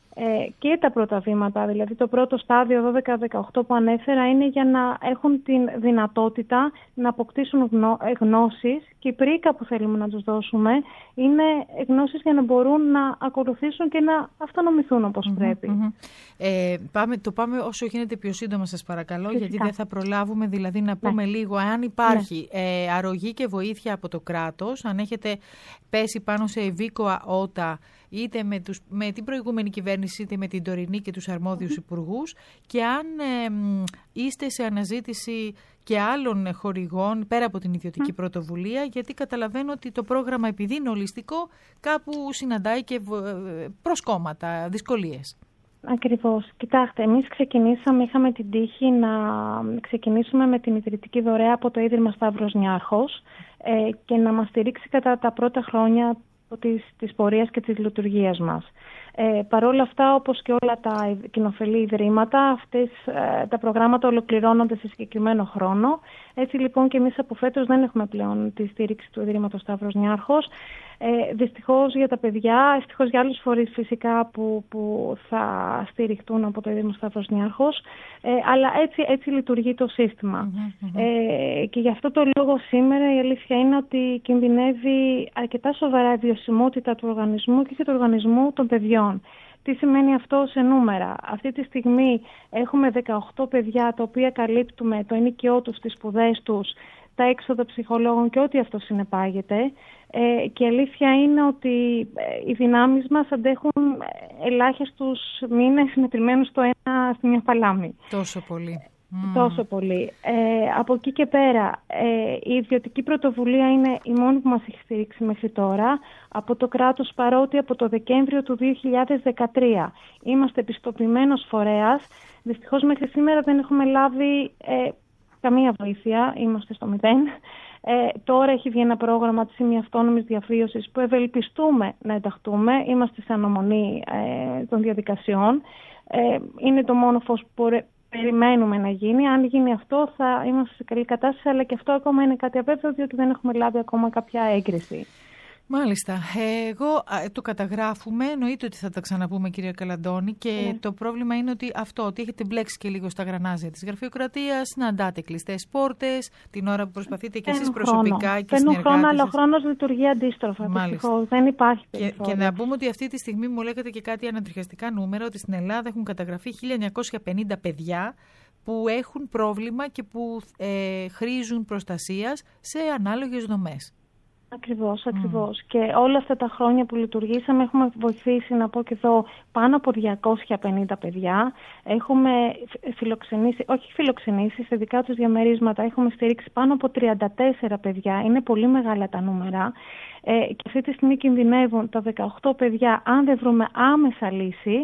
Ε, και τα πρώτα βήματα, δηλαδή το πρώτο στάδιο δώδεκα δεκαοκτώ που ανέφερα είναι για να έχουν την δυνατότητα να αποκτήσουν γνώ, γνώσεις και η πρίκα που θέλουμε να τους δώσουμε είναι γνώσεις για να μπορούν να ακολουθήσουν και να αυτονομηθούν όπως mm-hmm, πρέπει. Mm-hmm. Ε, πάμε, το πάμε όσο γίνεται πιο σύντομα σας παρακαλώ. Φυσικά. Γιατί δεν θα προλάβουμε, δηλαδή να πούμε ναι. λίγο αν υπάρχει ναι. ε, αρρωγή και βοήθεια από το κράτος, αν έχετε πέσει πάνω σε ευήκοα ότα είτε με, τους, με την προηγούμενη κυβέρνηση είτε με την τωρινή και τους αρμόδιους mm-hmm. υπουργούς και αν ε, είστε σε αναζήτηση και άλλων χορηγών πέρα από την ιδιωτική mm. πρωτοβουλία, γιατί καταλαβαίνω ότι το πρόγραμμα επειδή είναι ολιστικό κάπου συναντάει και προσκόμματα, δυσκολίες. Ακριβώς. Κοιτάξτε, εμείς ξεκινήσαμε, είχαμε την τύχη να ξεκινήσουμε με την ιδρυτική δωρεά από το Ίδρυμα Σταύρος Νιάρχος ε, και να μας στηρίξει κατά τα πρώτα χρόνια της, της πορείας και της λειτουργίας μας. Ε, Παρ' όλα αυτά, όπως και όλα τα κοινοφελή ιδρύματα, αυτές, ε, τα προγράμματα ολοκληρώνονται σε συγκεκριμένο χρόνο. Έτσι λοιπόν και εμείς από φέτος δεν έχουμε πλέον τη στήριξη του Ιδρύματος Σταύρος Νιάρχος. Ε, δυστυχώς για τα παιδιά, ευτυχώς για άλλους φορείς φυσικά που, που θα στηριχτούν από το Ίδρυμα Σταύρος Νιάρχος, ε, αλλά έτσι, έτσι λειτουργεί το σύστημα. Mm-hmm. Ε, και γι' αυτό το λόγο σήμερα η αλήθεια είναι ότι κινδυνεύει αρκετά σοβαρά η βιωσιμότητα του οργανισμού και του οργανισμού των παιδιών. Τι σημαίνει αυτό σε νούμερα? Αυτή τη στιγμή έχουμε δεκαοκτώ παιδιά τα οποία καλύπτουμε το ενοίκιό τους, τις σπουδές τους, τα έξοδα ψυχολόγων και ό,τι αυτό συνεπάγεται. Ε, και η αλήθεια είναι ότι οι δυνάμεις μας αντέχουν ελάχιστους μήνες μετρημένους στο ένα στη μια παλάμη. Τόσο πολύ. Mm. Τόσο πολύ. Ε, από εκεί και πέρα, ε, η ιδιωτική πρωτοβουλία είναι η μόνη που μας έχει στηρίξει μέχρι τώρα από το κράτος, παρότι από το Δεκέμβριο του δύο χιλιάδες δεκατρία είμαστε επιστοποιημένος φορέας. Δυστυχώς μέχρι σήμερα δεν έχουμε λάβει ε, καμία βοήθεια, είμαστε στο μηδέν. Ε, τώρα έχει βγει ένα πρόγραμμα της ημιαυτόνομης διαβίωσης που ευελπιστούμε να ενταχτούμε. Είμαστε σε αναμονή ε, των διαδικασιών. Ε, είναι το μόνο φως που μπορεί, περιμένουμε να γίνει. Αν γίνει αυτό θα είμαστε σε καλή κατάσταση, αλλά και αυτό ακόμα είναι κάτι αβέβαιο, διότι δεν έχουμε λάβει ακόμα κάποια έγκριση. Μάλιστα. Εγώ το καταγράφουμε, εννοείται ότι θα τα ξαναπούμε κυρία Καλαντώνη και ναι. το πρόβλημα είναι ότι αυτό, ότι έχετε μπλέξει και λίγο στα γρανάζια της γραφειοκρατίας, να αντάτε κλειστές πόρτες, την ώρα που προσπαθείτε και εσείς προσωπικά και συνεργάτες. χρόνο, αλλά ο χρόνος λειτουργεί αντίστροφα. Δυστυχώς, δεν υπάρχει περιθώριο. Και, και να πούμε ότι αυτή τη στιγμή μου λέγατε και κάτι ανατριχιαστικά νούμερα, ότι στην Ελλάδα έχουν καταγραφεί χίλια εννιακόσια πενήντα παιδιά που έχουν πρόβλημα και που ε, χρήζουν προστασίας σε ανάλογες δομές. Ακριβώς, ακριβώς. Mm. Και όλα αυτά τα χρόνια που λειτουργήσαμε έχουμε βοηθήσει, να πω και εδώ, πάνω από διακόσια πενήντα παιδιά. Έχουμε φιλοξενήσει, όχι φιλοξενήσει, σε δικά τους διαμερίσματα έχουμε στηρίξει πάνω από τριάντα τέσσερα παιδιά. Είναι πολύ μεγάλα τα νούμερα. Ε, και αυτή τη στιγμή κινδυνεύουν τα δεκαοκτώ παιδιά, αν δεν βρούμε άμεσα λύση,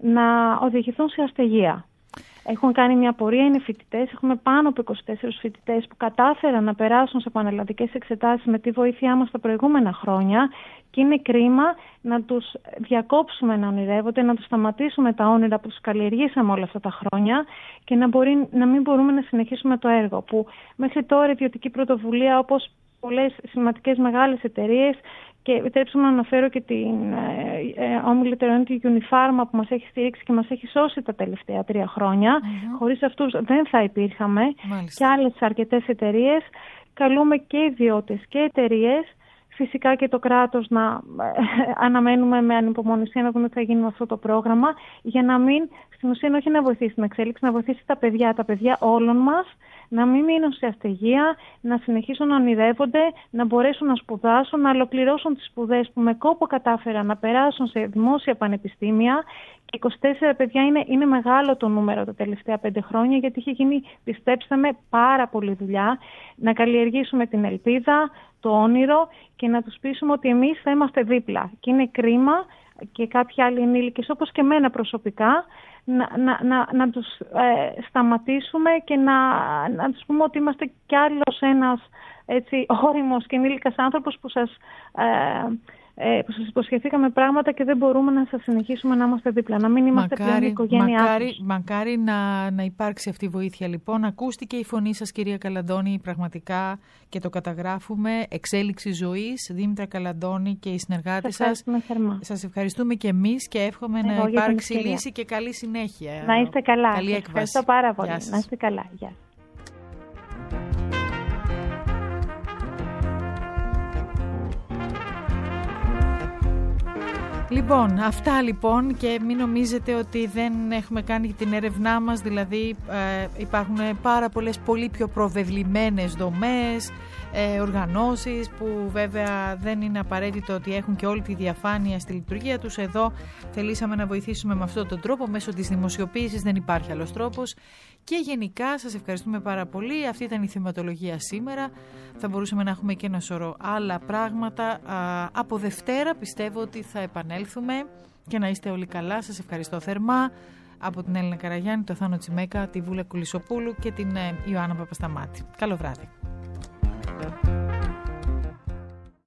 να οδηγηθούν σε αστεγία. Έχουν κάνει μια πορεία, είναι φοιτητές. Έχουμε πάνω από είκοσι τέσσερις φοιτητές που κατάφεραν να περάσουν σε πανελλαδικές εξετάσεις με τη βοήθειά μας τα προηγούμενα χρόνια και είναι κρίμα να τους διακόψουμε να ονειρεύονται, να τους σταματήσουμε τα όνειρα που τους καλλιεργήσαμε όλα αυτά τα χρόνια και να, μπορεί, να μην μπορούμε να συνεχίσουμε το έργο που μέχρι τώρα η ιδιωτική πρωτοβουλία, όπως πολλές σημαντικές μεγάλες εταιρείες, και επιτρέψτε μου να αναφέρω και την ε, όμιλη τεραιότητα Unifarma που μας έχει στηρίξει και μας έχει σώσει τα τελευταία τρία χρόνια. Mm-hmm. Χωρίς αυτούς δεν θα υπήρχαμε. Μάλιστα. Και άλλες αρκετές εταιρείες. Καλούμε και ιδιώτες και εταιρείες Φυσικά και το κράτος να αναμένουμε με ανυπομονησία να δούμε τι θα γίνει με αυτό το πρόγραμμα, για να μην, στην ουσία, όχι να βοηθήσει την εξέλιξη, να βοηθήσει τα παιδιά, τα παιδιά όλων μας, να μην μείνουν σε astεγία, να συνεχίσουν να ονειρεύονται, να μπορέσουν να σπουδάσουν, να ολοκληρώσουν τις σπουδές που με κόπο κατάφεραν να περάσουν σε δημόσια πανεπιστήμια. Και είκοσι τέσσερα παιδιά είναι, είναι μεγάλο το νούμερο τα τελευταία πέντε χρόνια, γιατί είχε γίνει, πιστέψτε με, πάρα πολλή δουλειά. Να καλλιεργήσουμε την ελπίδα, το όνειρο και να τους πείσουμε ότι εμείς θα είμαστε δίπλα. Και είναι κρίμα και κάποιοι άλλοι ενήλικες, όπως και εμένα προσωπικά, να, να, να, να τους ε, σταματήσουμε και να, να τους πούμε ότι είμαστε κι άλλος ένας έτσι, όριμος και ενήλικας άνθρωπος που σας... Ε, Ε, που σας υποσχεθήκαμε πράγματα και δεν μπορούμε να σας συνεχίσουμε να είμαστε δίπλα, να μην είμαστε μακάρι, πλέον η οικογένειά μακάρι, τους. Μακάρι να, να υπάρξει αυτή η βοήθεια λοιπόν. Ακούστηκε η φωνή σας, κυρία Καλαντώνη, πραγματικά, και το καταγράφουμε. Εξέλιξη ζωής, Δήμητρα Καλαντώνη και οι συνεργάτες σας. Σας ευχαριστούμε και εμείς και εύχομαι Εγώ να υπάρξει λύση και καλή συνέχεια. Να είστε καλά. Καλή έκβαση. Ευχαριστώ πάρα πολύ. Να είστε καλά. Γεια. Λοιπόν, αυτά λοιπόν, και μην νομίζετε ότι δεν έχουμε κάνει την έρευνά μας, δηλαδή ε, υπάρχουν πάρα πολλές πολύ πιο προβεβλημένες δομές, ε, οργανώσεις που βέβαια δεν είναι απαραίτητο ότι έχουν και όλη τη διαφάνεια στη λειτουργία τους. Εδώ θελήσαμε να βοηθήσουμε με αυτόν τον τρόπο, μέσω της δημοσιοποίησης, δεν υπάρχει άλλος τρόπος. Και γενικά σας ευχαριστούμε πάρα πολύ. Αυτή ήταν η θεματολογία σήμερα. Θα μπορούσαμε να έχουμε και ένα σωρό άλλα πράγματα. Α, από Δευτέρα πιστεύω ότι θα επανέλθουμε, και να είστε όλοι καλά. Σας ευχαριστώ θερμά. Από την Έλληνα Καραγιάννη, το Θάνο Τσιμέκα, τη Βούλα Κουλισοπούλου και την ε, Ιωάννα Παπασταμάτη. Καλό βράδυ.